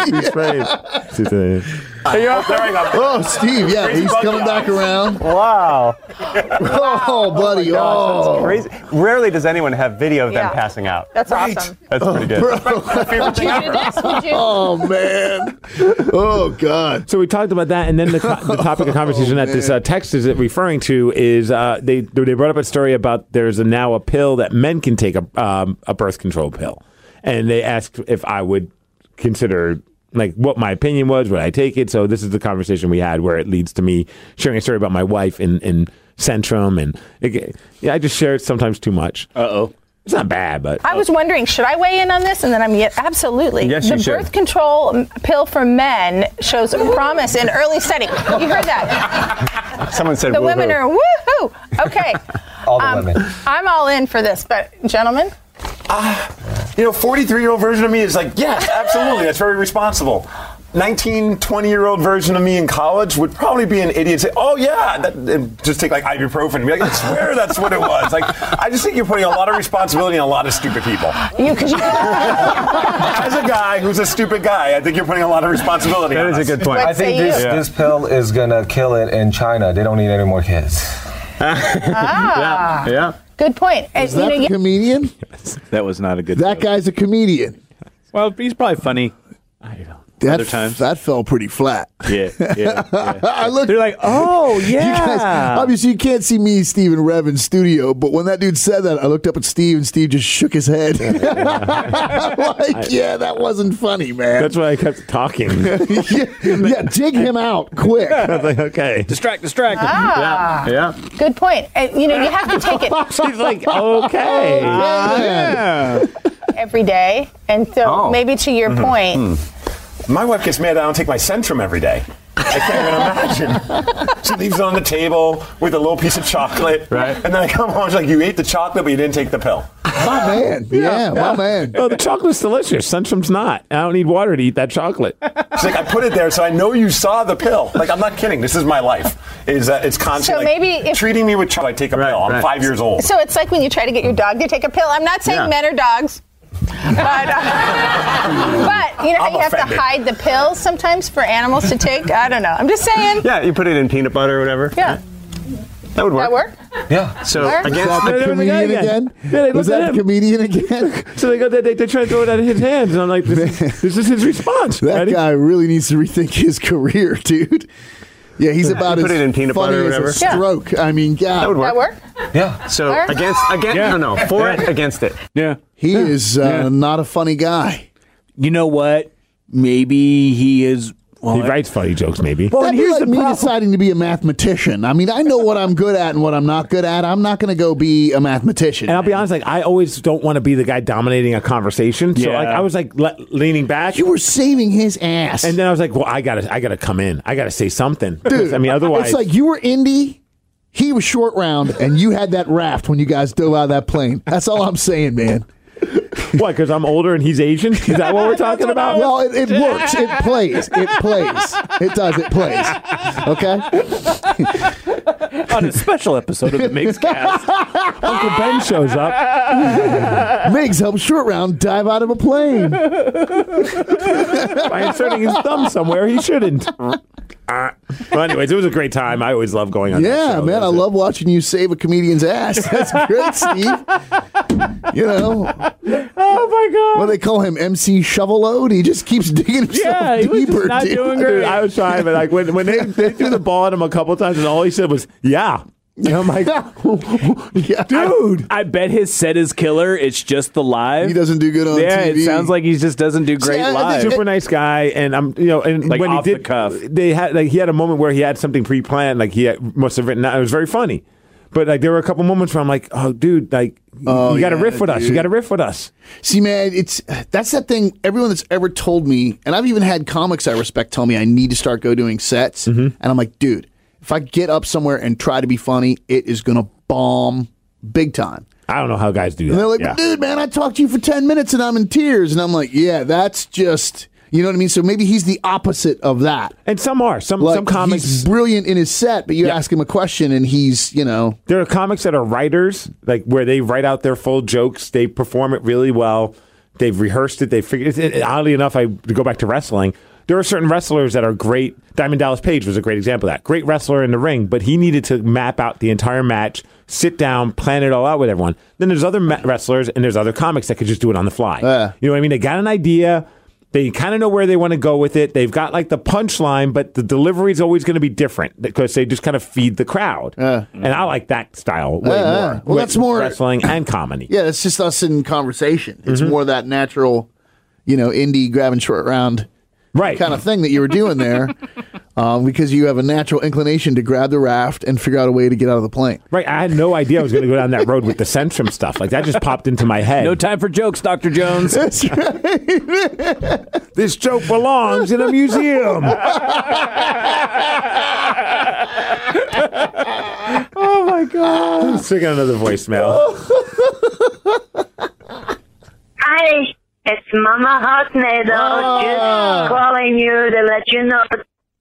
Oh, there I go. Oh, Steve, yeah, Crazy he's bug coming back eyes. around. Wow. Oh, buddy, oh, That's crazy. Rarely does anyone have video of Yeah. them passing out. That's awesome. That's pretty good. My favorite thing Would you do ever. this? Would you? oh, man, oh God. So we talked about that, and then the, co- the topic of conversation that this uh, text is referring to is uh, they they brought up a story about there's a, now a pill that men can take, a um, a birth control pill, and they asked if I would consider like what my opinion was, would I take it? So this is the conversation we had where it leads to me sharing a story about my wife in in Centrum, and it, yeah, I just share it sometimes too much. Uh oh. It's not bad, but I was wondering, should I weigh in on this? And then I'm yet absolutely. Yes, the you should. birth control m- pill for men shows promise in early setting. You heard that? Someone said The woo-hoo. women are woohoo. Okay. All the Um, women. I'm all in for this, but gentlemen, You know, forty-three-year-old version of me is like, yes, absolutely. That's very responsible. nineteen, twenty-year-old version of me in college would probably be an idiot and say, oh, yeah, that, and just take like ibuprofen and be like, I swear that's what it was. Like, I just think you're putting a lot of responsibility on a lot of stupid people. You, cause you As a guy who's a stupid guy, I think you're putting a lot of responsibility That on is us. a good point. What I think say this, you? this pill is going to kill it in China. They don't need any more kids. Ah. Yeah. Yeah. Good point. And, Is you that know, a you- comedian? That was not a good That joke. guy's a comedian. Well, he's probably funny. I don't know. That, Other times. that fell pretty flat. Yeah, yeah, yeah. I looked. They're like, oh, yeah. You guys, obviously, you can't see me, Steve, and Rev in studio, but when that dude said that, I looked up at Steve, and Steve just shook his head. I'm like, yeah, that wasn't funny, man. That's why I kept talking. yeah, yeah, dig him out quick. I was like, okay. Distract, distract. Ah. Yeah, yeah. Good point. And, you know, you have to take it She's like, okay. Yeah. every day. And so Oh. maybe to your point, Hmm. My wife gets mad that I don't take my Centrum every day. I can't even imagine. She leaves it on the table with a little piece of chocolate. Right. And then I come home, she's like, you ate the chocolate, but you didn't take the pill. My man. Yeah, my man. Oh, the chocolate's delicious. Centrum's not. I don't need water to eat that chocolate. She's like, I put it there so I know you saw the pill. Like, I'm not kidding. This is my life. Is that it's constantly So like, maybe if- treating me with chocolate. I take a pill. I'm right. five years old. so it's like when you try to get your dog to take a pill. I'm not saying Yeah. men are dogs. But, uh, but you know how I'm you have offended. to hide the pills sometimes for animals to take? I don't know. I'm just saying. Yeah, you put it in peanut butter or whatever. Yeah. That would work. That work? Yeah. So Work? Was against that the There was a guy comedian again. again? Yeah, they Was looked at that him. the comedian again? So they go, they, they, they try to throw it out of his hands. And I'm like, this, is, this is his response. That Ready? guy really needs to rethink his career, dude. Yeah, he's about You as put it in peanut funny butter or as a whatever? Yeah. stroke. I mean, God. That would That work. work? Yeah. So Work? against against Yeah. no no for it against it. Yeah. He is uh, Yeah. not a funny guy. You know what? Maybe he is. Well, He writes funny jokes, maybe. Well, That'd and be here's like the me problem. deciding to be a mathematician. I mean, I know what I'm good at and what I'm not good at. I'm not going to go be a mathematician. And I'll be honest, like I always don't want to be the guy dominating a conversation. So Yeah. like I was like le- leaning back, You were saving his ass. and then I was like, well, I gotta, I gotta come in. I gotta say something. Dude, I mean, otherwise, it's like you were Indy, he was short round, and you had that raft when you guys dove out of that plane. That's all I'm saying, man. what? Because I'm older and he's Asian. Is that what we're talking about? Well, it, it works. It plays. It plays. It does. It plays. Okay? On a special episode of the Mixcast. Uncle Ben shows up Miggs helped short round dive out of a plane. by inserting his thumb somewhere he shouldn't. Uh, well, anyways, it was a great time. I always love going on. that Yeah, show. man, I That was it. love watching you save a comedian's ass. That's great, Steve. You know, Oh my god! what do they call him? M C Shovel Load? He just keeps digging himself Yeah, he was deeper. just not dude. doing great. I was trying, but like when when they, they threw the ball at him a couple times, and all he said was "yeah." And I'm like, yeah. dude. I bet his set is killer. It's just the live. He doesn't do good on yeah, T V. it sounds like he just doesn't do great I- I think live. Super nice guy, and I'm you know, and Like when off he the did, cuff. they had like he had a moment where he had something pre-planned, like he had, must have written. It was very funny, but like there were a couple moments where I'm like, oh, dude, like Oh, you got to yeah, riff with us. You dude. got to riff with us. See, man, it's that's that thing. Everyone that's ever told me, and I've even had comics I respect tell me I need to start go doing sets, Mm-hmm. and I'm like, dude, if I get up somewhere and try to be funny, it is gonna bomb big time. I don't know how guys do that. And they're like, yeah. but dude, man, I talked to you for ten minutes and I'm in tears, and I'm like, yeah, that's just. You know what I mean? So maybe he's the opposite of that. And some are. Some Like, some comics. he's brilliant in his set, but you Yeah. ask him a question and he's, you know. There are comics that are writers, like where they write out their full jokes. They perform it really well. They've rehearsed it. They figured it. it oddly enough, I to go back to wrestling. There are certain wrestlers that are great. Diamond Dallas Page was a great example of that. Great wrestler in the ring, but he needed to map out the entire match, sit down, plan it all out with everyone. Then there's other ma- wrestlers and there's other comics that could just do it on the fly. Yeah. You know what I mean? They got an idea. They kind of know where they want to go with it. They've got like the punchline, but the delivery is always going to be different because they just kind of feed the crowd. Yeah. And I like that style way Yeah, yeah. more. Well, With that's more- wrestling and comedy. Yeah, it's just us in conversation. It's Mm-hmm. more that natural, you know, indie grabbing short round Right. kind of thing that you were doing there um, because you have a natural inclination to grab the raft and figure out a way to get out of the plane. Right. I had no idea I was going to go down that road with the Centrum stuff. Like that just popped into my head. No time for jokes, Doctor Jones. That's right. This joke belongs in a museum. Oh my God. Let's take another voicemail. Hi, it's Mama Hotnado. Ah. Just calling you to let you know.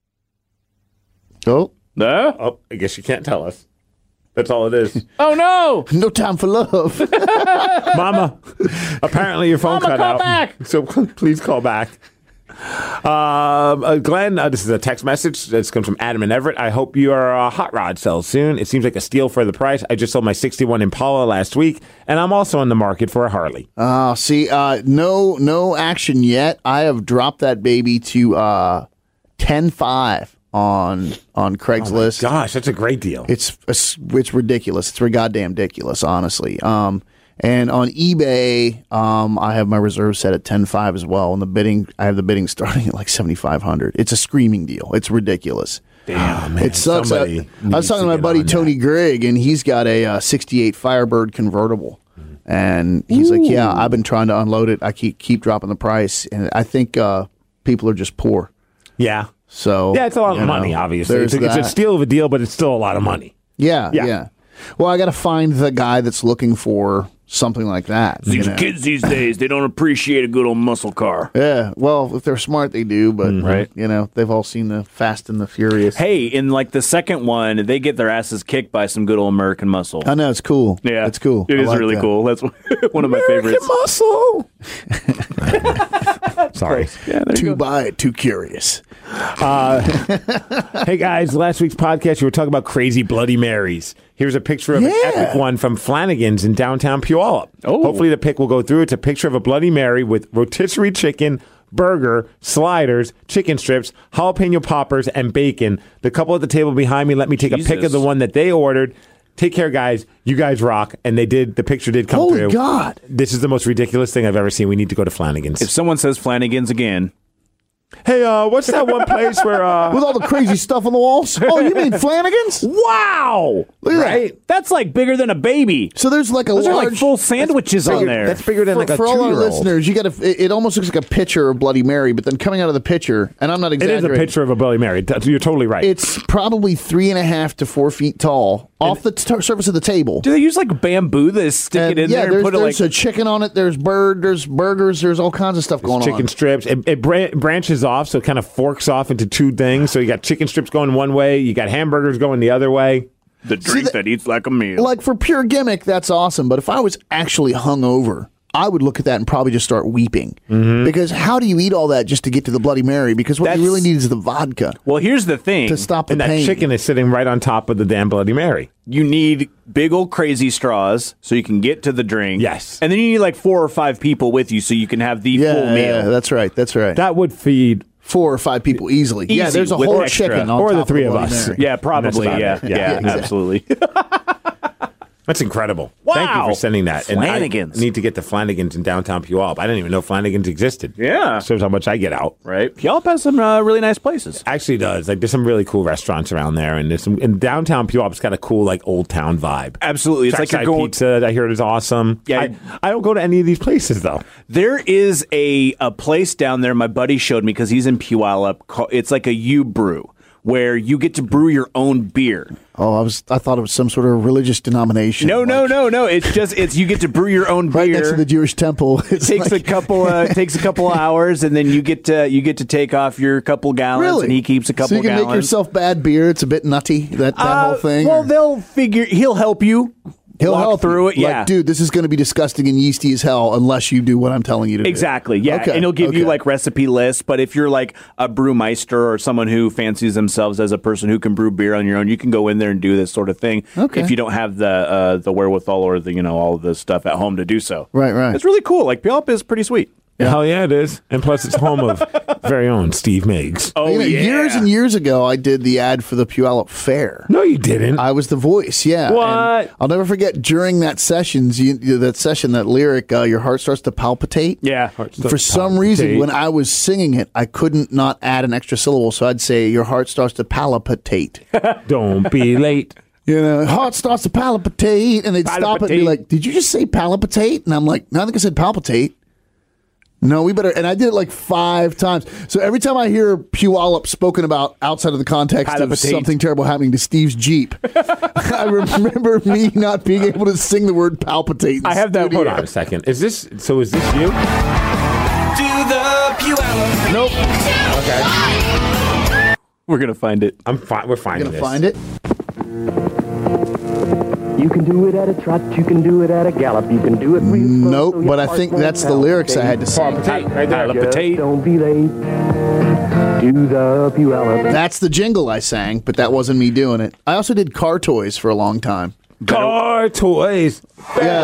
Oh. No? Oh, I guess you can't tell us. That's all it is. Oh, no. No time for love. Mama, apparently your phone Mama, cut call out. back. So please call back. Um, uh, Glenn, uh, this is a text message that's comes from Adam and Everett. I hope your uh, hot rod sells soon. It seems like a steal for the price. I just sold my sixty-one Impala last week, and I'm also in the market for a Harley. Oh, see, uh, no, no action yet. I have dropped that baby to uh, ten five on on Craigslist. Oh my gosh, that's a great deal. It's it's, it's ridiculous. It's goddamn ridiculous, honestly. Um, and on eBay, um, I have my reserve set at ten five as well. And the bidding, I have the bidding starting at like seventy-five hundred. It's a screaming deal. It's ridiculous. Damn, man. It sucks. I, Somebody I was needs talking to to my get buddy on that. Tony Grigg, and he's got a uh, sixty-eight Firebird convertible. And he's like, yeah, I've been trying to unload it. I keep keep dropping the price. And I think uh, people are just poor. Yeah. So Yeah, it's a lot you of money, know, obviously. there's It's a, it's a that. steal of a deal, but it's still a lot of money. Yeah, Yeah. yeah. Well, I got to find the guy that's looking for something like that. you These know? kids these days, they don't appreciate a good old muscle car. Yeah, well, if they're smart, they do. But Right. you know, they've all seen the Fast and the Furious. Hey, in like the second one, they get their asses kicked by some good old American muscle. I know it's cool. Yeah, it's cool. It I is like really that. cool. That's one of my favorites. Muscle. Sorry. Yeah, there you Too go. by, too curious. Uh, hey guys, last week's podcast you were talking about crazy Bloody Marys. Here's a picture of an Yeah. epic one from Flanagan's in downtown Puyallup. Oh. Hopefully the pic will go through. It's a picture of a Bloody Mary with rotisserie chicken, burger, sliders, chicken strips, jalapeno poppers, and bacon. The couple at the table behind me let me take a pic Jesus. of the one that they ordered. Take care, guys. You guys rock. And they did. The picture did come Holy through. God. This is the most ridiculous thing I've ever seen. We need to go to Flanagan's. If someone says Flanagan's again, Hey, uh, what's that one place where uh With all the crazy stuff on the walls. Oh, you mean Flanagan's? wow, Look at right? that. that's like bigger than a baby. So there's like a Those are large. like full sandwiches on there. That's bigger than for, like a for all our two-year-old. listeners, you got to. It, it almost looks like a picture of Bloody Mary, but then coming out of the picture, and I'm not It exaggerating. is a picture of a Bloody Mary. That's- You're totally right. It's probably three and a half to four feet tall off the t- surface of the table. Do they use like bamboo that stick And, it in yeah, there and there's, put it like? there's a chicken on it. There's bird. There's burgers. There's all kinds of stuff going chicken on. strips. It, it bra- branches off, so it kind of forks off into two things. So you got chicken strips going one way, you got hamburgers going the other way. The drink that- that eats like a meal. Like for pure gimmick, that's awesome. But if I was actually hungover, I would look at that and probably just start weeping. Mm-hmm. Because how do you eat all that just to get to the Bloody Mary? Because what That's- you really need is the vodka Well, here's the thing. to stop the And that pain. chicken is sitting right on top of the damn Bloody Mary. You need big old crazy straws so you can get to the drink. Yes. And then you need like four or five people with you so you can have the yeah, full meal. yeah, that's right. That's right. That would feed Four or five people easily. yeah, Easy, there's a with whole extra. chicken on Or the top three of, of Bloody us. Mary. Yeah, probably. about Yeah, it. yeah, Yeah, yeah, exactly. absolutely. That's incredible. Thank you Wow. for sending that. And I Flanagan's. need to get to Flanagan's in downtown Puyallup. I didn't even know Flanagan's existed. Yeah. Shows how much I get out. Right. Puyallup has some uh, really nice places. Actually does. Like there's some really cool restaurants around there, and there's some. And downtown Puyallup's got a cool like old town vibe. Absolutely. It's like Trackside you're going. pizza. I hear it is awesome. Yeah. I, I don't go to any of these places though. There is a, a place down there my buddy showed me because he's in Puyallup. ca- It's like a U brew where you get to brew your own beer. Oh, I was. I thought it was some sort of religious denomination. No, no, like, no, no. It's just it's you get to brew your own beer. Right next to the Jewish temple. It It's takes like- a couple uh, takes a couple hours, and then you get to you get to take off your couple gallons, Really? and he keeps a couple So you can gallons. make yourself bad beer. It's a bit nutty. That, that Uh, whole thing. Well, or- they'll figure. He'll help you. He'll walk help through you. it. Yeah, Like, dude, this is going to be disgusting and yeasty as hell unless you do what I'm telling you to do. Exactly, yeah. Okay, And he'll give you okay. like recipe lists. But if you're like a brewmeister or someone who fancies themselves as a person who can brew beer on your own, you can go in there and do this sort of thing. Okay. If you don't have the uh, the wherewithal or the you know all of the stuff at home to do so. Right, right. It's really cool. Like Puyallup is pretty sweet. Hell yeah, it is. And plus, it's home of very own Steve Meigs. Oh You know, yeah. Years and years ago, I did the ad for the Puyallup Fair. No, you didn't. I was the voice, yeah. What? And I'll never forget during that sessions, you, you- that session, that lyric, uh, your heart starts to palpitate. Yeah. For some palpitate. reason, when I was singing it, I couldn't not add an extra syllable, so I'd say your heart starts to palpitate. Don't be late. You know, heart starts to palpitate, and they'd stop it and be Palpitate. like, "Did you just say palpitate?" And I'm like, "No, I think I said palpitate." No, we better. And I did it like five times. So every time I hear Puyallup spoken about outside of the context of Palpitate. something terrible happening to Steve's Jeep, I remember me not being able to sing the word palpitate. in I have that- studio. Hold on a second. Is this so? Is this you? Puyallup. Nope. Okay. We're gonna find it. I'm fine. We're finding Gonna this. find it. You can do it at a trot, you can do it at a gallop, you can do it real slow. Nope, so your but I heart think won't that's the palpitate. lyrics I had to sing. Right there. Just don't be late. Do the Puyallup. That's the jingle I sang, but that wasn't me doing it. I also did car toys for a long time. Car toys. Yeah.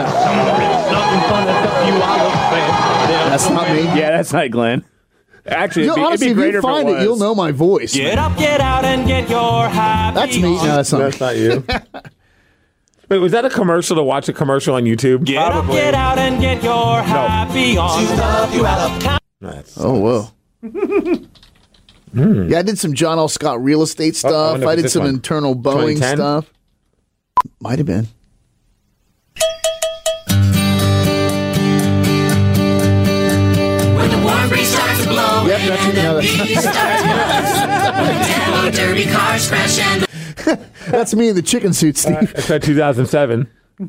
That's not me. Yeah, that's not Glenn. Actually, You it'd know, be, honestly, it'd be if greater you find if it, it, you'll know my voice. Get up, get out, and get your happy That's me. No, that's not That's me. not you. Wait, was that a commercial to watch a commercial on YouTube? Get up, get out, and get your happy on the Puyallup. That's Oh, whoa. Yeah, I did some John L. Scott real estate Oh, I stuff. wonder if I it's did this some one. internal Boeing twenty ten? stuff. Might have been. When the warm breeze starts to blow Yep, that's it. No, and the beat starts to buzz. When the demo derby cars crash and the That's me in the chicken suit, Steve. That's at two thousand seven. Yep,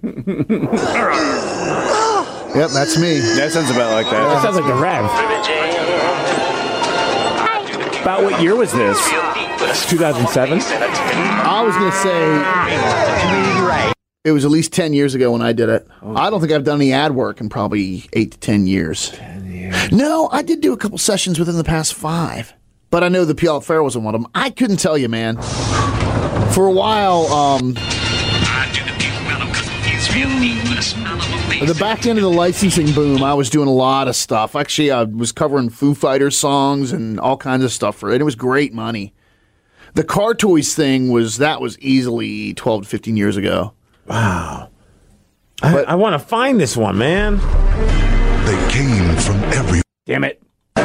that's me. That sounds about like That that. sounds like the Rev. About what year was this? two thousand seven? I was going to say it was at least ten years ago when I did it. I don't think I've done any ad work in probably eight to ten years. ten years. No, I did do a couple sessions within the past five. But I know the Puyallup Fair wasn't one of them. I couldn't tell you, man. For a while, um, the back end of the licensing boom, I was doing a lot of stuff. Actually, I was covering Foo Fighters songs and all kinds of stuff for it. It was great money. The car toys thing was, that was easily twelve to fifteen years ago. Wow. I, I want to find this one, man. They came from every. Damn it.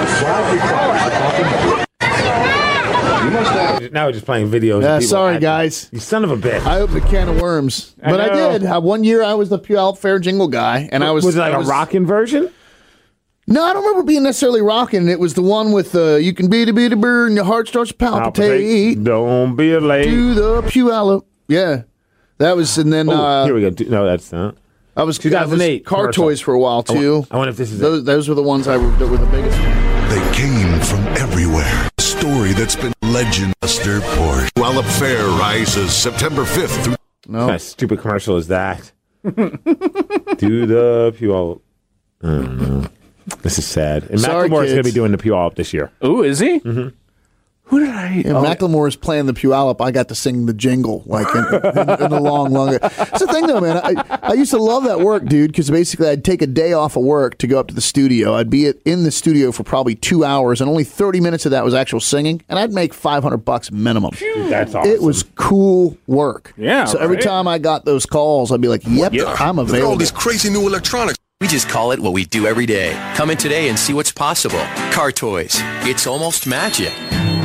Now we're just playing videos. Yeah, of people sorry, acting. guys. You son of a bitch. I opened a can of worms. I But I, know. did. Uh, one year I was the Puyallup Fair jingle guy. and I was Was it like I a was- rockin' version? No, I don't remember being necessarily rocking. It was the one with uh, you can beat a beat a bird and your heart starts to palpitate. Don't be late. Do the Puyallup. Yeah. That was, and then Oh, uh, here we go. Do- No, that's not. I was two thousand eight I was car commercial. toys for a while I wa- too. I wonder if this is it. those. Those were the ones I were, that were the biggest. They came from everywhere. A story that's been legend. Buster Porsche. Puyallup Fair rises September fifth through. What kind of stupid commercial is that? Do the Puyallup. I don't know. This is sad. And Sorry, Macklemore's going to be kids. doing the Puyallup this year. Ooh, is he? Mm-hmm. Who did I? Yeah, oh, Macklemore is playing the Puyallup. I got to sing the jingle like in, in, in the long, long. It's the thing though, man. I, I used to love that work, dude, because basically I'd take a day off of work to go up to the studio. I'd be at, in the studio for probably two hours, and only thirty minutes of that was actual singing, and I'd make five hundred bucks minimum. That's awesome. It was cool work. Yeah, So every right. time I got those calls, I'd be like, "Yep, I'm Look at all available." this crazy new electronics. We just call it what we do every day. Come in today and see what's possible. Car toys. It's almost magic.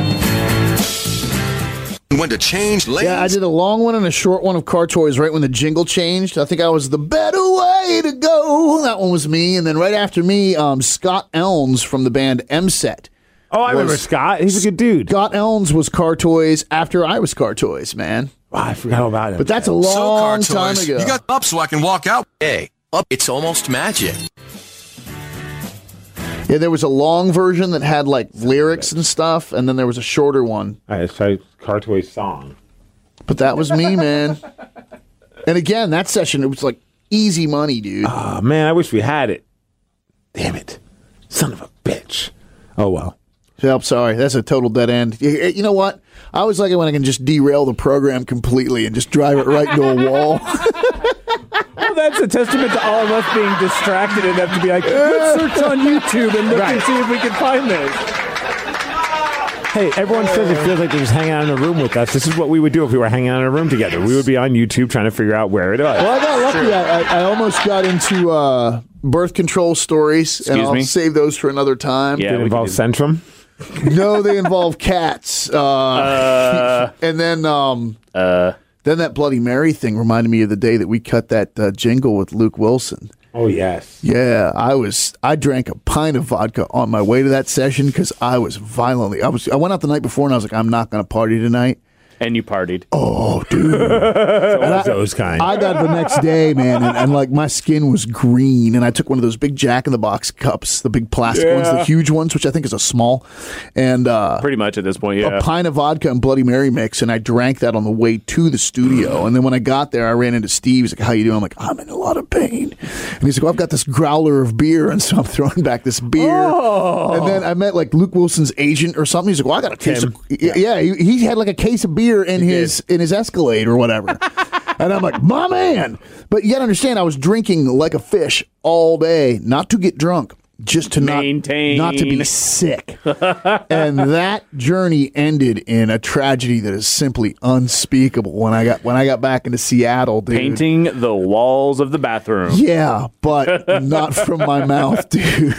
When to change lanes. Yeah, I did a long one and a short one of car toys right when the jingle changed. I think I was the better way to go. That one was me. And then right after me, um, Scott Elms from the band M-Set. Oh, I remember was- Scott. He's a good dude. Scott Elms was car toys after I was car toys, man. Wow, I forgot all about him. But that's a So, car long time toys, ago. you got up so I can walk out. Hey, up. It's almost magic. Yeah, there was a long version that had like lyrics and stuff, and then there was a shorter one. All right, let's try Car Toy song. But that was me, man. And again, that session, it was like easy money, dude. Oh, man, I wish we had it. Damn it. Son of a bitch. Oh, well. Yeah, I'm sorry. That's a total dead end. You, you know what? I always like it when I can just derail the program completely and just drive it right into a wall. Well, that's a testament to all of us being distracted enough to be like, let's search on YouTube and look and see if we can find this. Hey, everyone says it feels like they're just hanging out in a room with us. This is what we would do if we were hanging out in a room together. We would be on YouTube trying to figure out where it is. Well, I got lucky. I, I, I almost got into uh, birth control stories, and Excuse I'll me? save those for another time. Did it involve Centrum? No, they involve cats. Uh, Uh. and then, um, Uh. then that Bloody Mary thing reminded me of the day that we cut that uh, jingle with Luke Wilson. Oh, yes. Yeah, I was. I drank a pint of vodka on my way to that session because I was violently. I was. I went out the night before and I was like, I'm not going to party tonight. And you partied. Oh, dude. I, those kind. I got the next day, man, and, and like my skin was green, and I took one of those big Jack in the Box cups, the big plastic Yeah. ones, the huge ones, which I think is a small, and uh, Pretty much at this point, yeah. a pint of vodka and Bloody Mary mix, and I drank that on the way to the studio. And then when I got there, I ran into Steve. He's like, "How you doing?" I'm like, "I'm in a lot of pain." And he's like, "Well, I've got this growler of beer," and so I'm throwing back this beer. Oh. And then I met like Luke Wilson's agent or something. He's like, "Well, I got a case Tim. of yeah." yeah he, he had like a case of beer in his in his Escalade or whatever. And I'm like, "My man!" But you got to understand, I was drinking like a fish all day, not to get drunk. Just to Maintain. not not to be sick, and that journey ended in a tragedy that is simply unspeakable. When I got when I got back into Seattle, dude. Painting the walls of the bathroom. Yeah, but not from my mouth, dude.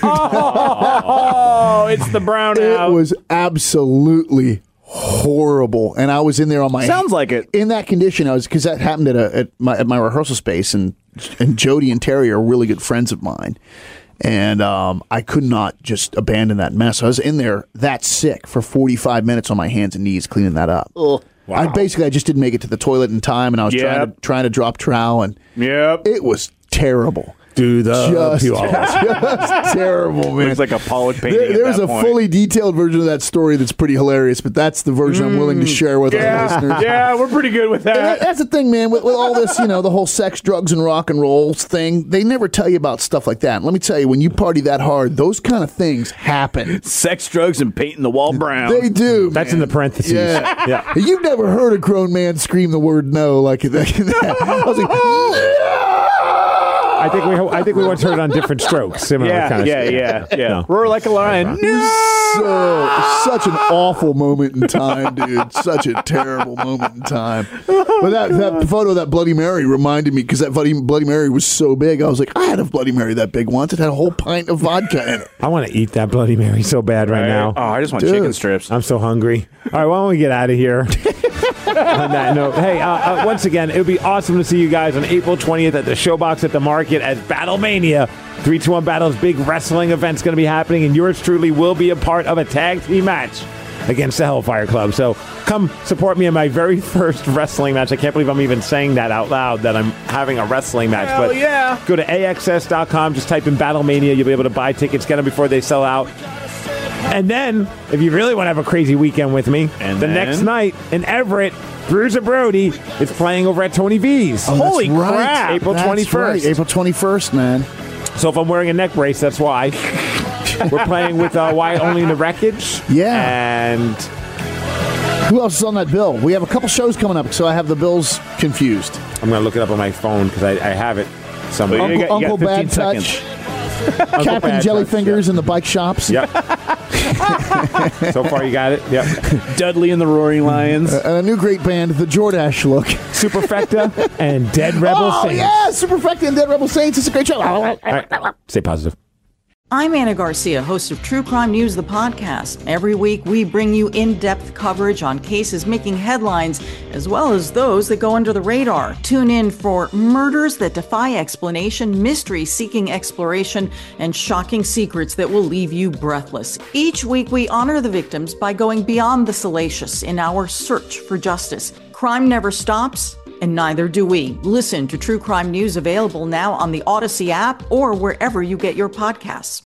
Oh, it's the brownout. It was absolutely horrible, and I was in there on my Sounds like it. in that condition. I was because that happened at a at my at my rehearsal space, and and Jody and Terry are really good friends of mine. And um, I could not just abandon that mess. I was in there that sick for forty-five minutes on my hands and knees cleaning that up. Ugh. I basically I just didn't make it to the toilet in time, and I was Yep. trying to trying to drop trowel, and Yep. it was terrible. Do the Just, people. just terrible, man. Looks like a Pollock painting. There- at there's that a point. fully detailed version of that story that's pretty hilarious, but that's the version I'm willing to share with our Yeah, listeners. yeah, we're pretty good with And that- that. that's the thing, man. With, with all this, you know, the whole sex, drugs, and rock and rolls thing, they never tell you about stuff like that. And let me tell you, when you party that hard, those kind of things happen. Sex, drugs, and painting the wall brown. They do. That's man. in the parentheses. Yeah. Yeah. You've never heard a grown man scream the word no like that. I was like, I think we I think we once heard it on Different Strokes. Similar yeah, kind of yeah, stuff. yeah, yeah, No. Roar like a lion. so such an awful moment in time, dude. Such a terrible moment in time. But that, that photo of that Bloody Mary reminded me because that Bloody, Bloody Mary was so big. I was like, I had a Bloody Mary that big once. It had a whole pint of vodka in it. I want to eat that Bloody Mary so bad right, now. Oh, I just want Dude. chicken strips. I'm so hungry. All right, why don't we get out of here? On that note, hey, uh, uh, once again, it would be awesome to see you guys on April twentieth at the Showbox at the Market as Battlemania. three two one Battle's big wrestling event's going to be happening, and yours truly will be a part of a tag team match against the Hellfire Club. So come support me in my very first wrestling match. I can't believe I'm even saying that out loud, that I'm having a wrestling match. Hell but yeah. Go to A X S dot com, just type in Battlemania. You'll be able to buy tickets, get them before they sell out. And then, if you really want to have a crazy weekend with me, And the then? next night in Everett, Bruiser Brody is playing over at Tony V's. Oh, that's Holy right. crap. April That's twenty-first. right. April twenty-first, man. So if I'm wearing a neck brace, that's why. We're playing with uh, Wyatt Only in the Wreckage. Yeah. And Who else is on that bill? We have a couple shows coming up, so I have the bills confused. I'm going to look it up on my phone because I, I have it somewhere. Well, you Uncle, got- you Uncle got Bad fifteen Touch, Uncle Captain Bad Jellyfingers Touch, in the bike shops. Yep. So far, you got it. Yep. Dudley and the Roaring Lions. And a new great band, the Jordache Look. Superfecta and Dead Rebel oh, Saints. yeah, Superfecta and Dead Rebel Saints. It's a great show. All right. Stay positive. I'm Anna Garcia, host of True Crime News, the podcast. Every week, we bring you in-depth coverage on cases making headlines, as well as those that go under the radar. Tune in for murders that defy explanation, mysteries seeking exploration, and shocking secrets that will leave you breathless. Each week, we honor the victims by going beyond the salacious in our search for justice. Crime never stops, and neither do we. Listen to True Crime News, available now on the Odyssey app or wherever you get your podcasts.